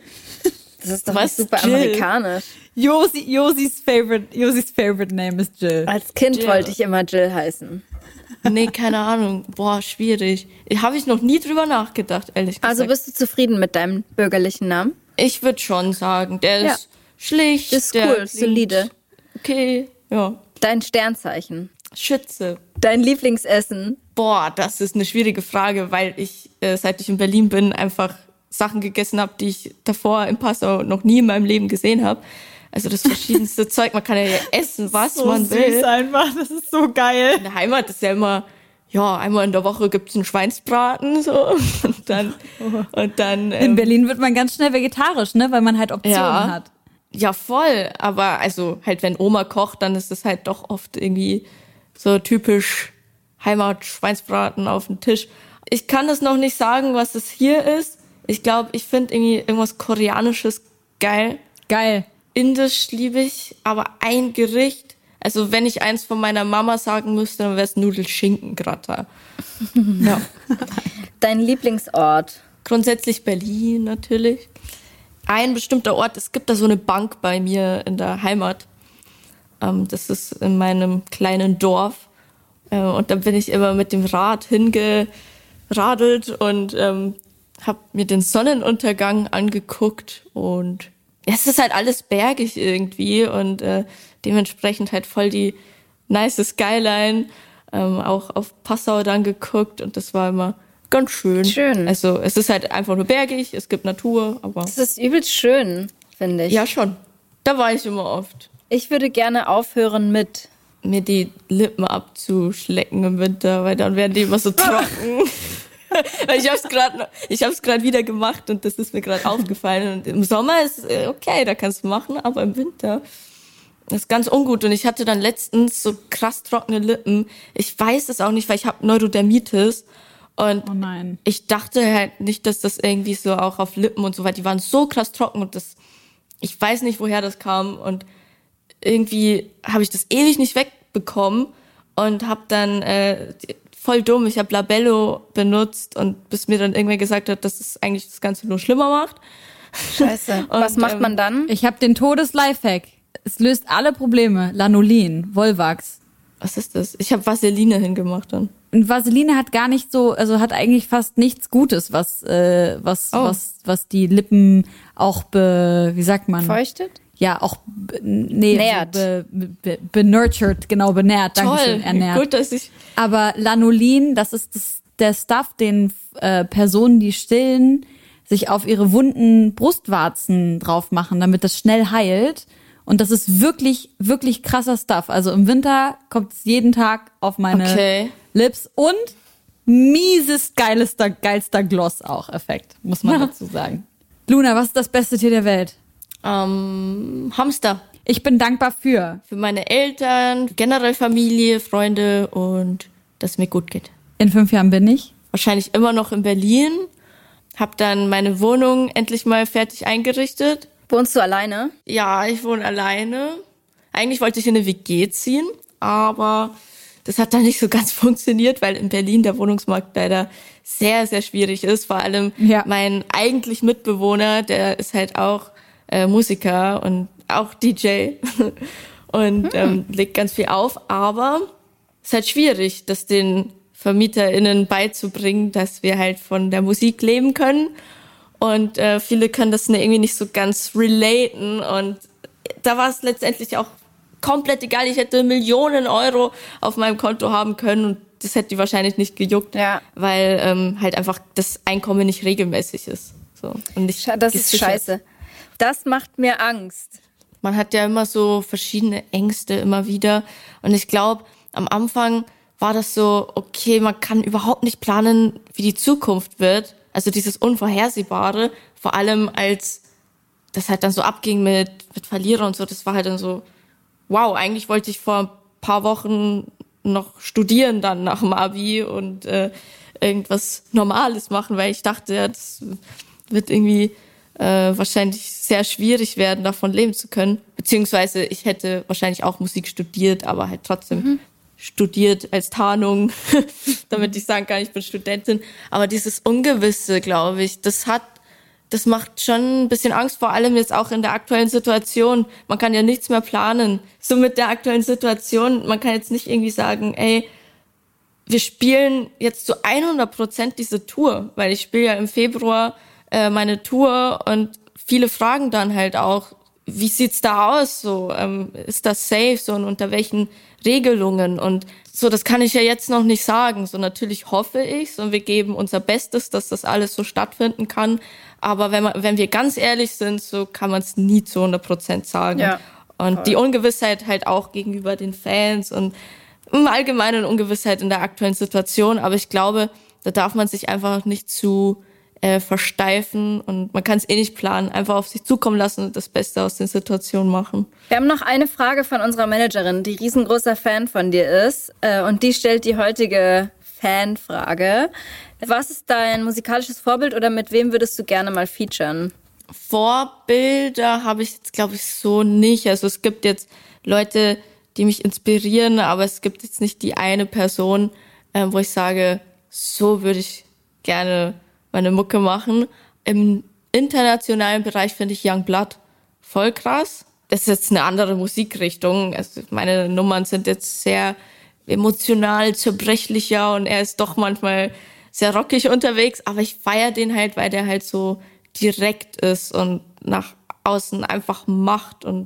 Speaker 4: Das ist doch was super Jill? Amerikanisch.
Speaker 2: Josi, Josis favorite, Josis favorite name ist Jill.
Speaker 4: Als Kind
Speaker 1: Jill.
Speaker 4: wollte ich immer Jill heißen.
Speaker 1: Nee, keine Ahnung. Boah, schwierig. Habe ich noch nie drüber nachgedacht, ehrlich gesagt.
Speaker 4: Also bist du zufrieden mit deinem bürgerlichen Namen?
Speaker 1: Ich würde schon sagen, der
Speaker 4: ja.
Speaker 1: ist schlicht.
Speaker 4: Das ist cool,
Speaker 1: der
Speaker 4: solide.
Speaker 1: Okay, ja.
Speaker 4: Dein Sternzeichen?
Speaker 1: Schütze.
Speaker 4: Dein Lieblingsessen?
Speaker 1: Boah, das ist eine schwierige Frage, weil ich, äh, seit ich in Berlin bin, einfach Sachen gegessen habe, die ich davor in Passau noch nie in meinem Leben gesehen habe. Also das verschiedenste Zeug, man kann ja essen, was
Speaker 2: so
Speaker 1: man
Speaker 2: süß
Speaker 1: will.
Speaker 2: Einfach, das ist so geil.
Speaker 1: In der Heimat ist ja immer, ja, einmal in der Woche gibt's einen Schweinsbraten, so. Und dann, und dann.
Speaker 2: In ähm, Berlin wird man ganz schnell vegetarisch, ne, weil man halt Optionen
Speaker 1: ja,
Speaker 2: hat.
Speaker 1: Ja, voll. Aber also halt, wenn Oma kocht, dann ist es halt doch oft irgendwie so typisch Heimat-Schweinsbraten auf dem Tisch. Ich kann das noch nicht sagen, was es hier ist. Ich glaube, ich finde irgendwie irgendwas Koreanisches geil.
Speaker 2: Geil.
Speaker 1: Indisch liebe ich, aber ein Gericht, also wenn ich eins von meiner Mama sagen müsste, dann wäre es Nudelschinkengratin. Ja.
Speaker 4: Dein Lieblingsort?
Speaker 1: Grundsätzlich Berlin natürlich. Ein bestimmter Ort, es gibt da so eine Bank bei mir in der Heimat. Ähm, das ist in meinem kleinen Dorf. Äh, und da bin ich immer mit dem Rad hingeradelt und ähm, habe mir den Sonnenuntergang angeguckt. Und ja, es ist halt alles bergig irgendwie und äh, dementsprechend halt voll die nice Skyline. Ähm, auch auf Passau dann geguckt und das war immer ganz schön.
Speaker 4: Schön.
Speaker 1: Also es ist halt einfach nur bergig, es gibt Natur, aber...
Speaker 4: Es ist übelst schön, finde ich.
Speaker 1: Ja, schon. Da war ich immer oft.
Speaker 4: Ich würde gerne aufhören mit...
Speaker 1: mir die Lippen abzuschlecken im Winter, weil dann werden die immer so trocken. ich hab's gerade ich hab's gerade wieder gemacht und das ist mir gerade aufgefallen. Und im Sommer ist okay, da kannst du machen, aber im Winter ist ganz ungut. Und ich hatte dann letztens so krass trockene Lippen. Ich weiß es auch nicht, weil ich habe Neurodermitis. Und
Speaker 2: oh nein.
Speaker 1: Ich dachte halt nicht, dass das irgendwie so auch auf Lippen und so weiter, die waren so krass trocken und das, ich weiß nicht, woher das kam und irgendwie habe ich das ewig nicht wegbekommen und habe dann äh, voll dumm, ich habe Labello benutzt und bis mir dann irgendwer gesagt hat, dass es eigentlich das Ganze nur schlimmer macht.
Speaker 4: Scheiße. Und, was macht man dann?
Speaker 2: Ich habe den Todes-Lifehack. Es löst alle Probleme. Lanolin, Volvax.
Speaker 1: Was ist das? Ich habe Vaseline hingemacht dann.
Speaker 2: Und Vaseline hat gar nicht so, also hat eigentlich fast nichts Gutes, was äh, was
Speaker 1: oh.
Speaker 2: was was die Lippen auch be, wie sagt man?
Speaker 4: Feuchtet?
Speaker 2: Ja, auch be, nee,
Speaker 4: nährt.
Speaker 2: So be, be, benurtured, genau, benährt. Dankeschön, ernährt.
Speaker 1: Gut, dass ich.
Speaker 2: Aber Lanolin, das ist das, der Stuff, den äh, Personen, die stillen, sich auf ihre wunden Brustwarzen drauf machen, damit das schnell heilt. Und das ist wirklich, wirklich krasser Stuff. Also im Winter kommt es jeden Tag auf meine
Speaker 1: okay.
Speaker 2: Lips und mieses, geilester, geilster Gloss auch Effekt, muss man dazu sagen. Luna, was ist das beste Tier der Welt?
Speaker 1: Ähm, Hamster.
Speaker 2: Ich bin dankbar für.
Speaker 1: Für meine Eltern, generell Familie, Freunde und dass es mir gut geht.
Speaker 2: In fünf Jahren bin ich?
Speaker 1: Wahrscheinlich immer noch in Berlin. Hab dann meine Wohnung endlich mal fertig eingerichtet.
Speaker 4: Wohnst du alleine?
Speaker 1: Ja, ich wohne alleine. Eigentlich wollte ich in eine W G ziehen, aber das hat dann nicht so ganz funktioniert, weil in Berlin der Wohnungsmarkt leider sehr, sehr schwierig ist. Vor allem
Speaker 2: ja.
Speaker 1: mein eigentlich Mitbewohner, der ist halt auch äh, Musiker und auch D J und hm. ähm, legt ganz viel auf. Aber es ist halt schwierig, das den VermieterInnen beizubringen, dass wir halt von der Musik leben können. Und äh, viele können das irgendwie nicht so ganz relaten. Und da war es letztendlich auch komplett egal. Ich hätte Millionen Euro auf meinem Konto haben können und das hätte die wahrscheinlich nicht gejuckt,
Speaker 4: ja.
Speaker 1: weil ähm, halt einfach das Einkommen nicht regelmäßig ist. So. Und nicht
Speaker 4: das ist scheiße. Das macht mir Angst.
Speaker 1: Man hat ja immer so verschiedene Ängste immer wieder. Und ich glaube, am Anfang war das so, okay, man kann überhaupt nicht planen, wie die Zukunft wird. Also dieses Unvorhersehbare, vor allem als das halt dann so abging mit, mit Verlierer und so, das war halt dann so, wow, eigentlich wollte ich vor ein paar Wochen noch studieren dann nach dem Abi und äh, irgendwas Normales machen, weil ich dachte, ja, das wird irgendwie äh, wahrscheinlich sehr schwierig werden, davon leben zu können. Beziehungsweise ich hätte wahrscheinlich auch Musik studiert, aber halt trotzdem mhm. studiert als Tarnung, damit ich sagen kann, ich bin Studentin. Aber dieses Ungewisse, glaube ich, das hat, das macht schon ein bisschen Angst, vor allem jetzt auch in der aktuellen Situation. Man kann ja nichts mehr planen. So mit der aktuellen Situation, man kann jetzt nicht irgendwie sagen, ey, wir spielen jetzt zu hundert Prozent diese Tour, weil ich spiele ja im Februar äh, meine Tour und viele fragen dann halt auch, wie sieht's da aus? So, ähm, ist das safe? So, und unter welchen Regelungen? Und so, das kann ich ja jetzt noch nicht sagen. So, natürlich hoffe ich's und wir geben unser Bestes, dass das alles so stattfinden kann. Aber wenn man, wenn wir ganz ehrlich sind, so kann man es nie zu hundert Prozent sagen.
Speaker 4: Ja,
Speaker 1: und
Speaker 4: voll.
Speaker 1: Die Ungewissheit halt auch gegenüber den Fans und im Allgemeinen Ungewissheit in der aktuellen Situation, aber ich glaube, da darf man sich einfach nicht zu äh, versteifen und man kann es eh nicht planen, einfach auf sich zukommen lassen und das Beste aus den Situationen machen.
Speaker 4: Wir haben noch eine Frage von unserer Managerin, die riesengroßer Fan von dir ist äh, und die stellt die heutige Fanfrage. Was ist dein musikalisches Vorbild oder mit wem würdest du gerne mal featuren?
Speaker 1: Vorbilder habe ich jetzt, glaube ich, so nicht. Also es gibt jetzt Leute, die mich inspirieren, aber es gibt jetzt nicht die eine Person, äh, wo ich sage, so würde ich gerne meine Mucke machen. Im internationalen Bereich finde ich Young Blood voll krass. Das ist jetzt eine andere Musikrichtung. Also meine Nummern sind jetzt sehr emotional zerbrechlicher und er ist doch manchmal sehr rockig unterwegs, aber ich feiere den halt, weil der halt so direkt ist und nach außen einfach macht und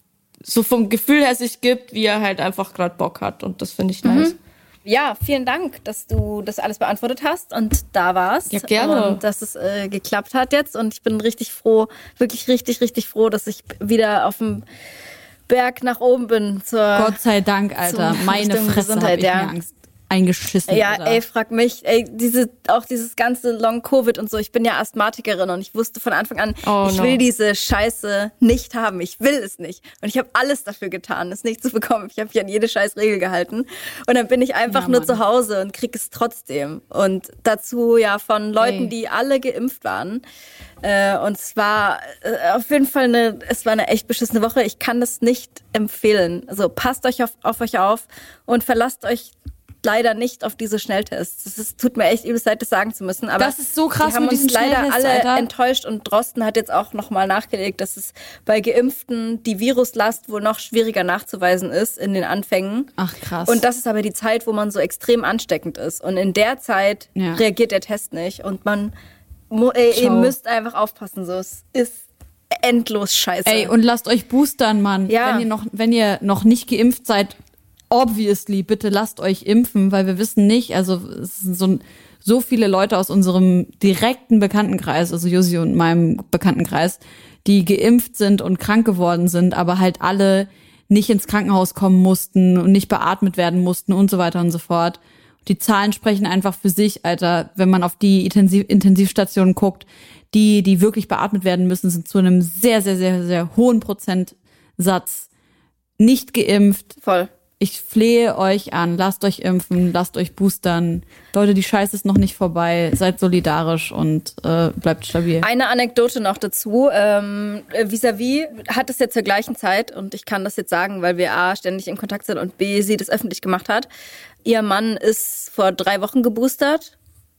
Speaker 1: so vom Gefühl her sich gibt, wie er halt einfach gerade Bock hat und das finde ich nice.
Speaker 4: Mhm. Ja, vielen Dank, dass du das alles beantwortet hast und da warst.
Speaker 1: Ja, gerne.
Speaker 4: Und dass es äh, geklappt hat jetzt und ich bin richtig froh, wirklich richtig, richtig froh, dass ich wieder auf dem Berg nach oben bin. Zur,
Speaker 2: Gott sei Dank, Alter. Meine Fresse, hab ich
Speaker 4: ja.
Speaker 2: mir Angst eingeschissen.
Speaker 4: Ja,
Speaker 2: Alter.
Speaker 4: ey, frag mich, ey, diese, auch dieses ganze Long-Covid und so, ich bin ja Asthmatikerin und ich wusste von Anfang an,
Speaker 1: oh,
Speaker 4: ich
Speaker 1: no.
Speaker 4: will diese Scheiße nicht haben, ich will es nicht. Und ich habe alles dafür getan, es nicht zu bekommen. Ich habe mich an jede scheiß Regel gehalten. Und dann bin ich einfach
Speaker 2: ja,
Speaker 4: nur
Speaker 2: Mann.
Speaker 4: zu Hause und krieg es trotzdem. Und dazu ja von Leuten,
Speaker 2: Ey.
Speaker 4: die alle geimpft waren. Äh, und es war äh, auf jeden Fall eine, es war eine echt beschissene Woche. Ich kann das nicht empfehlen. Also passt euch auf, auf euch auf und verlasst euch leider nicht auf diese Schnelltests. Das ist, tut mir echt übelst leid, das sagen zu müssen. Aber
Speaker 2: Das ist so krass
Speaker 4: die haben
Speaker 2: mit
Speaker 4: uns
Speaker 2: diesen
Speaker 4: leider
Speaker 2: Schnelltests,
Speaker 4: alle
Speaker 2: Alter.
Speaker 4: enttäuscht und Drosten hat jetzt auch nochmal nachgelegt, dass es bei Geimpften die Viruslast wohl noch schwieriger nachzuweisen ist in den Anfängen.
Speaker 2: Ach krass.
Speaker 4: Und das ist aber die Zeit, wo man so extrem ansteckend ist. Und in der Zeit
Speaker 2: Ja.
Speaker 4: reagiert der Test nicht. Und man, mu- ey, ihr
Speaker 2: Ciao.
Speaker 4: müsst einfach aufpassen. So, es ist endlos scheiße.
Speaker 2: Ey, und lasst euch boostern, Mann.
Speaker 4: Ja.
Speaker 2: Wenn ihr noch, wenn ihr noch nicht geimpft seid, obviously, bitte lasst euch impfen, weil wir wissen nicht, also es sind so, so viele Leute aus unserem direkten Bekanntenkreis, also Josi und meinem Bekanntenkreis, die geimpft sind und krank geworden sind, aber halt alle nicht ins Krankenhaus kommen mussten und nicht beatmet werden mussten und so weiter und so fort. Die Zahlen sprechen einfach für sich, Alter. Wenn man auf die Intensiv- Intensivstationen guckt, die, die wirklich beatmet werden müssen, sind zu einem sehr, sehr, sehr, sehr hohen Prozentsatz nicht geimpft.
Speaker 4: Voll.
Speaker 2: Ich flehe euch an, lasst euch impfen, lasst euch boostern. Leute, die Scheiße ist noch nicht vorbei. Seid solidarisch und äh, bleibt stabil.
Speaker 4: Eine Anekdote noch dazu. Ähm, Vis-à-vis hat es ja zur gleichen Zeit, und ich kann das jetzt sagen, weil wir A, ständig in Kontakt sind und B, sie das öffentlich gemacht hat. Ihr Mann ist vor drei Wochen geboostert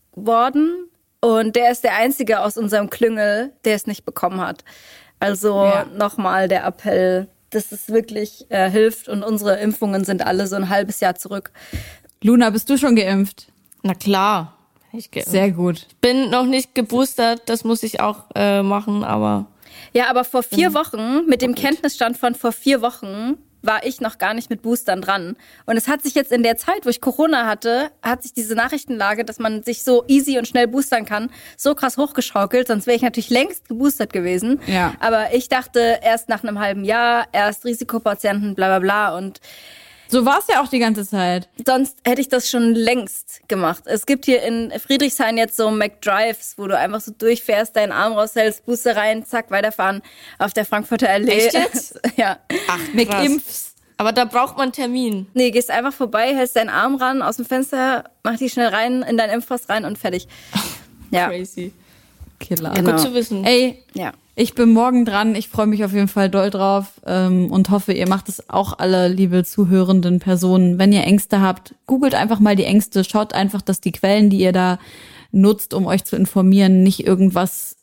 Speaker 4: worden und der ist der Einzige aus unserem Klüngel, der es nicht bekommen hat. Also
Speaker 2: Ja.
Speaker 4: nochmal der Appell, dass es wirklich äh, hilft und unsere Impfungen sind alle so ein halbes Jahr zurück.
Speaker 2: Luna, bist du schon geimpft?
Speaker 1: Na klar. Ich ge-
Speaker 2: Sehr gut.
Speaker 1: bin noch nicht geboostert, das muss ich auch äh, machen, aber
Speaker 4: Ja, aber vor vier Wochen, mit dem Kenntnisstand von vor vier Wochen, war ich noch gar nicht mit Boostern dran. Und es hat sich jetzt in der Zeit, wo ich Corona hatte, hat sich diese Nachrichtenlage, dass man sich so easy und schnell boostern kann, so krass hochgeschaukelt. Sonst wäre ich natürlich längst geboostert gewesen.
Speaker 2: Ja.
Speaker 4: Aber ich dachte, erst nach einem halben Jahr, erst Risikopatienten, bla bla bla. Und
Speaker 2: So war es ja auch die ganze Zeit.
Speaker 4: sonst hätte ich das schon längst gemacht. Es gibt hier in Friedrichshain jetzt so McDrives, wo du einfach so durchfährst, deinen Arm raushältst, Booster rein, zack, weiterfahren auf der Frankfurter Allee.
Speaker 1: Echt jetzt?
Speaker 4: Ja.
Speaker 1: ach,
Speaker 2: McImpfs.
Speaker 1: Aber da braucht man einen Termin.
Speaker 4: Nee, gehst einfach vorbei, hältst deinen Arm ran, aus dem Fenster, mach die schnell rein, in dein Impfpass rein und fertig. Ja.
Speaker 1: Crazy.
Speaker 2: Killer.
Speaker 4: Genau.
Speaker 1: Gut zu wissen.
Speaker 2: Ey,
Speaker 4: Ja.
Speaker 2: ich bin morgen dran. Ich freue mich auf jeden Fall doll drauf ähm, und hoffe, ihr macht es auch alle, liebe zuhörenden Personen. Wenn ihr Ängste habt, googelt einfach mal die Ängste. Schaut einfach, dass die Quellen, die ihr da nutzt, um euch zu informieren, nicht irgendwas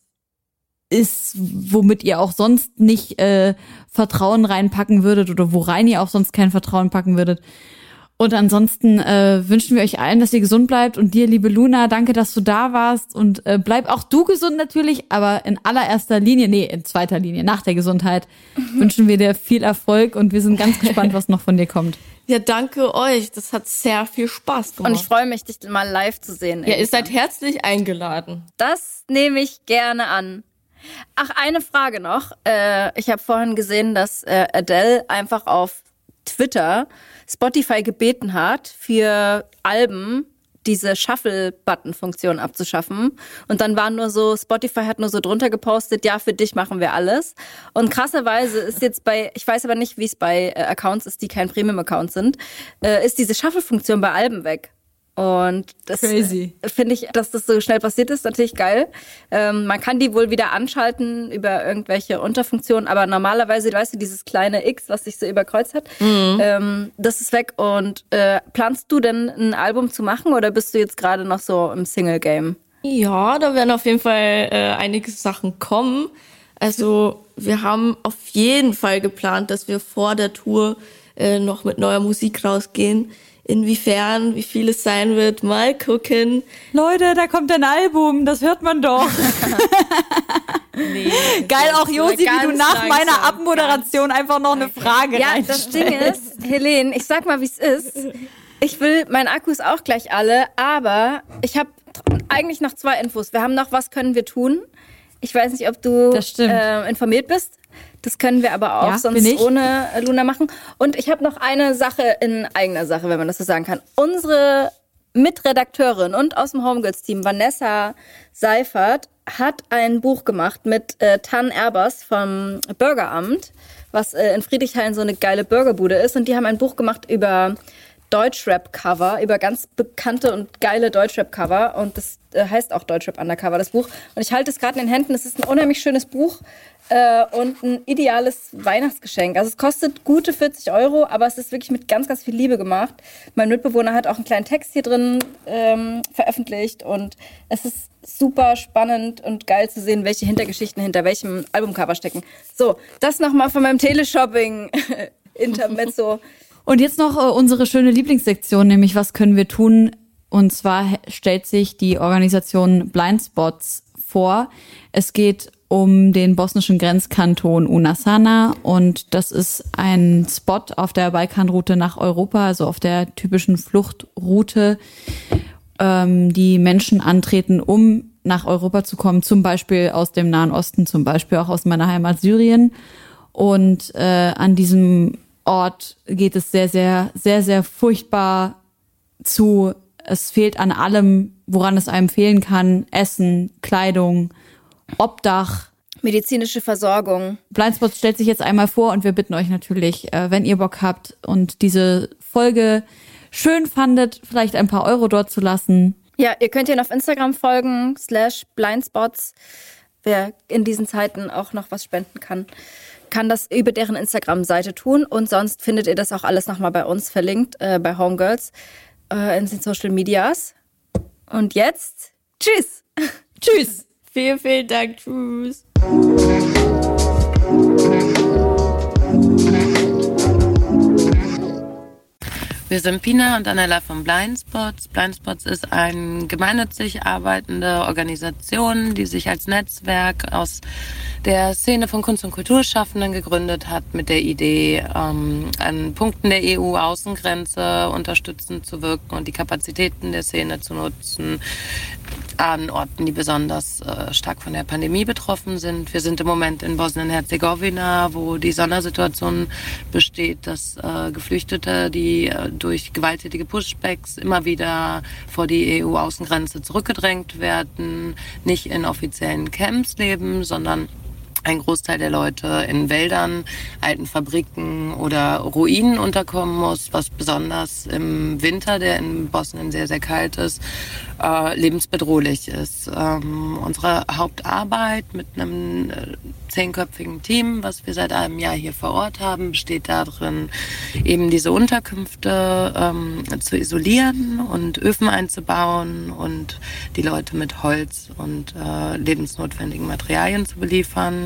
Speaker 2: ist, womit ihr auch sonst nicht äh, Vertrauen reinpacken würdet oder worein ihr auch sonst kein Vertrauen packen würdet. Und ansonsten äh, wünschen wir euch allen, dass ihr gesund bleibt. Und dir, liebe Luna, danke, dass du da warst. Und äh, bleib auch du gesund natürlich, aber in allererster Linie, nee, in zweiter Linie, nach der Gesundheit, wünschen wir dir viel Erfolg. Und wir sind ganz gespannt, was noch von dir kommt.
Speaker 1: Ja, danke euch. Das hat sehr viel Spaß gemacht.
Speaker 4: Und ich freue mich, dich mal live zu sehen.
Speaker 1: ja, ihr seid herzlich eingeladen.
Speaker 4: Das nehme ich gerne an. Ach, eine Frage noch. Äh, ich habe vorhin gesehen, dass äh, Adele einfach auf Twitter Spotify gebeten hat, für Alben diese Shuffle-Button-Funktion abzuschaffen. Und dann war nur so, Spotify hat nur so drunter gepostet, ja, für dich machen wir alles. Und krasserweise ist jetzt bei, ich weiß aber nicht, wie es bei äh, Accounts ist, die kein Premium-Account sind, äh, ist diese Shuffle-Funktion bei Alben weg. Und das finde ich, dass das so schnell passiert ist, natürlich geil. Ähm, man kann die wohl wieder anschalten über irgendwelche Unterfunktionen, aber normalerweise, weißt du, dieses kleine X, was sich so überkreuzt hat, mhm. ähm, das ist weg. Und äh, planst du denn ein Album zu machen oder bist du jetzt gerade noch so im Single-Game?
Speaker 1: Ja, da werden auf jeden Fall äh, einige Sachen kommen. Also wir haben auf jeden Fall geplant, dass wir vor der Tour äh, noch mit neuer Musik rausgehen. Inwiefern, wie viel es sein wird, mal gucken.
Speaker 2: Leute, da kommt ein Album, das hört man doch.
Speaker 1: Nee,
Speaker 2: geil auch, Josi, wie du nach langsam, meiner Abmoderation einfach noch eine Frage
Speaker 4: Ja, das Ding ist, Helene, ich sag mal, wie es ist. Ich will, mein Akku ist auch gleich alle, aber ich habe eigentlich noch zwei Infos. Wir haben noch, was können wir tun? Ich weiß nicht, ob du äh, informiert bist. Das können wir aber auch ja, sonst ohne Luna machen. Und ich habe noch eine Sache in eigener Sache, wenn man das so sagen kann. Unsere Mitredakteurin und aus dem Homegirls-Team, Vanessa Seifert, hat ein Buch gemacht mit äh, Tan Erbers vom Bürgeramt, was äh, in Friedrichshain so eine geile Burgerbude ist. Und die haben ein Buch gemacht über Deutschrap-Cover, über ganz bekannte und geile Deutschrap-Cover. Und das äh, heißt auch Deutschrap Undercover, das Buch. Und ich halte es gerade in den Händen. Es ist ein unheimlich schönes Buch. Und ein ideales Weihnachtsgeschenk. Also es kostet gute vierzig Euro, aber es ist wirklich mit ganz, ganz viel Liebe gemacht. Mein Mitbewohner hat auch einen kleinen Text hier drin ähm, veröffentlicht und es ist super spannend und geil zu sehen, welche Hintergeschichten hinter welchem Albumcover stecken. So, das nochmal von meinem Teleshopping-Intermezzo.
Speaker 2: Und jetzt noch äh, unsere schöne Lieblingssektion, nämlich was können wir tun? Und zwar stellt sich die Organisation Blindspots vor. Es geht um den bosnischen Grenzkanton Unasana und das ist ein Spot auf der Balkanroute nach Europa, also auf der typischen Fluchtroute, ähm, die Menschen antreten, um nach Europa zu kommen, zum Beispiel aus dem Nahen Osten, zum Beispiel auch aus meiner Heimat Syrien. Und äh, an diesem Ort geht es sehr, sehr, sehr, sehr furchtbar zu. Es fehlt an allem, woran es einem fehlen kann: Essen, Kleidung, Obdach,
Speaker 4: medizinische Versorgung.
Speaker 2: Blindspots stellt sich jetzt einmal vor und wir bitten euch natürlich, äh, wenn ihr Bock habt und diese Folge schön fandet, vielleicht ein paar Euro dort zu lassen.
Speaker 4: Ja, ihr könnt ihnen auf Instagram folgen, slash Blindspots. Wer in diesen Zeiten auch noch was spenden kann, kann das über deren Instagram-Seite tun. Und sonst findet ihr das auch alles nochmal bei uns verlinkt, äh, bei Homegirls, äh, in den Social Medias. Und jetzt, tschüss!
Speaker 1: Tschüss! Vielen, vielen Dank. Tschüss.
Speaker 6: Wir sind Pina und Anella von Blindspots. Blindspots ist eine gemeinnützig arbeitende Organisation, die sich als Netzwerk aus der Szene von Kunst- und Kulturschaffenden gegründet hat, mit der Idee, ähm, an Punkten der E U-Außengrenze unterstützend zu wirken und die Kapazitäten der Szene zu nutzen, an Orten, die besonders äh, stark von der Pandemie betroffen sind. Wir sind im Moment in Bosnien-Herzegowina, wo die Sondersituation besteht, dass äh, Geflüchtete, die äh, durch gewalttätige Pushbacks immer wieder vor die E U-Außengrenze zurückgedrängt werden, nicht in offiziellen Camps leben, sondern ein Großteil der Leute in Wäldern, alten Fabriken oder Ruinen unterkommen muss, was besonders im Winter, der in Bosnien sehr, sehr kalt ist, äh, lebensbedrohlich ist. Ähm, unsere Hauptarbeit mit einem äh, zehnköpfigen Team, was wir seit einem Jahr hier vor Ort haben, besteht darin, eben diese Unterkünfte ähm, zu isolieren und Öfen einzubauen und die Leute mit Holz und äh, lebensnotwendigen Materialien zu beliefern.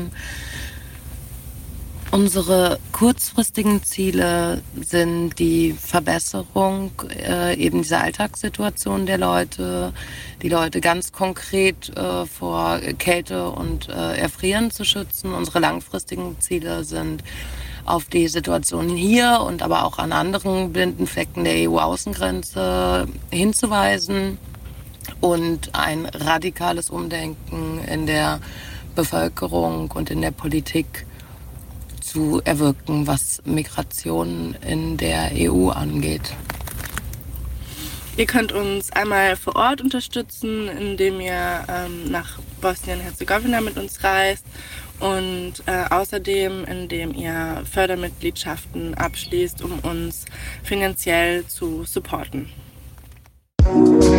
Speaker 6: Unsere kurzfristigen Ziele sind die Verbesserung äh, eben dieser Alltagssituation der Leute, die Leute ganz konkret äh, vor Kälte und äh, Erfrieren zu schützen. Unsere langfristigen Ziele sind, auf die Situation hier und aber auch an anderen blinden Flecken der E U-Außengrenze hinzuweisen und ein radikales Umdenken in der Bevölkerung und in der Politik zu erwirken, was Migration in der E U angeht.
Speaker 7: Ihr könnt uns einmal vor Ort unterstützen, indem ihr ähm, nach Bosnien-Herzegowina mit uns reist und äh, außerdem, indem ihr Fördermitgliedschaften abschließt, um uns finanziell zu supporten.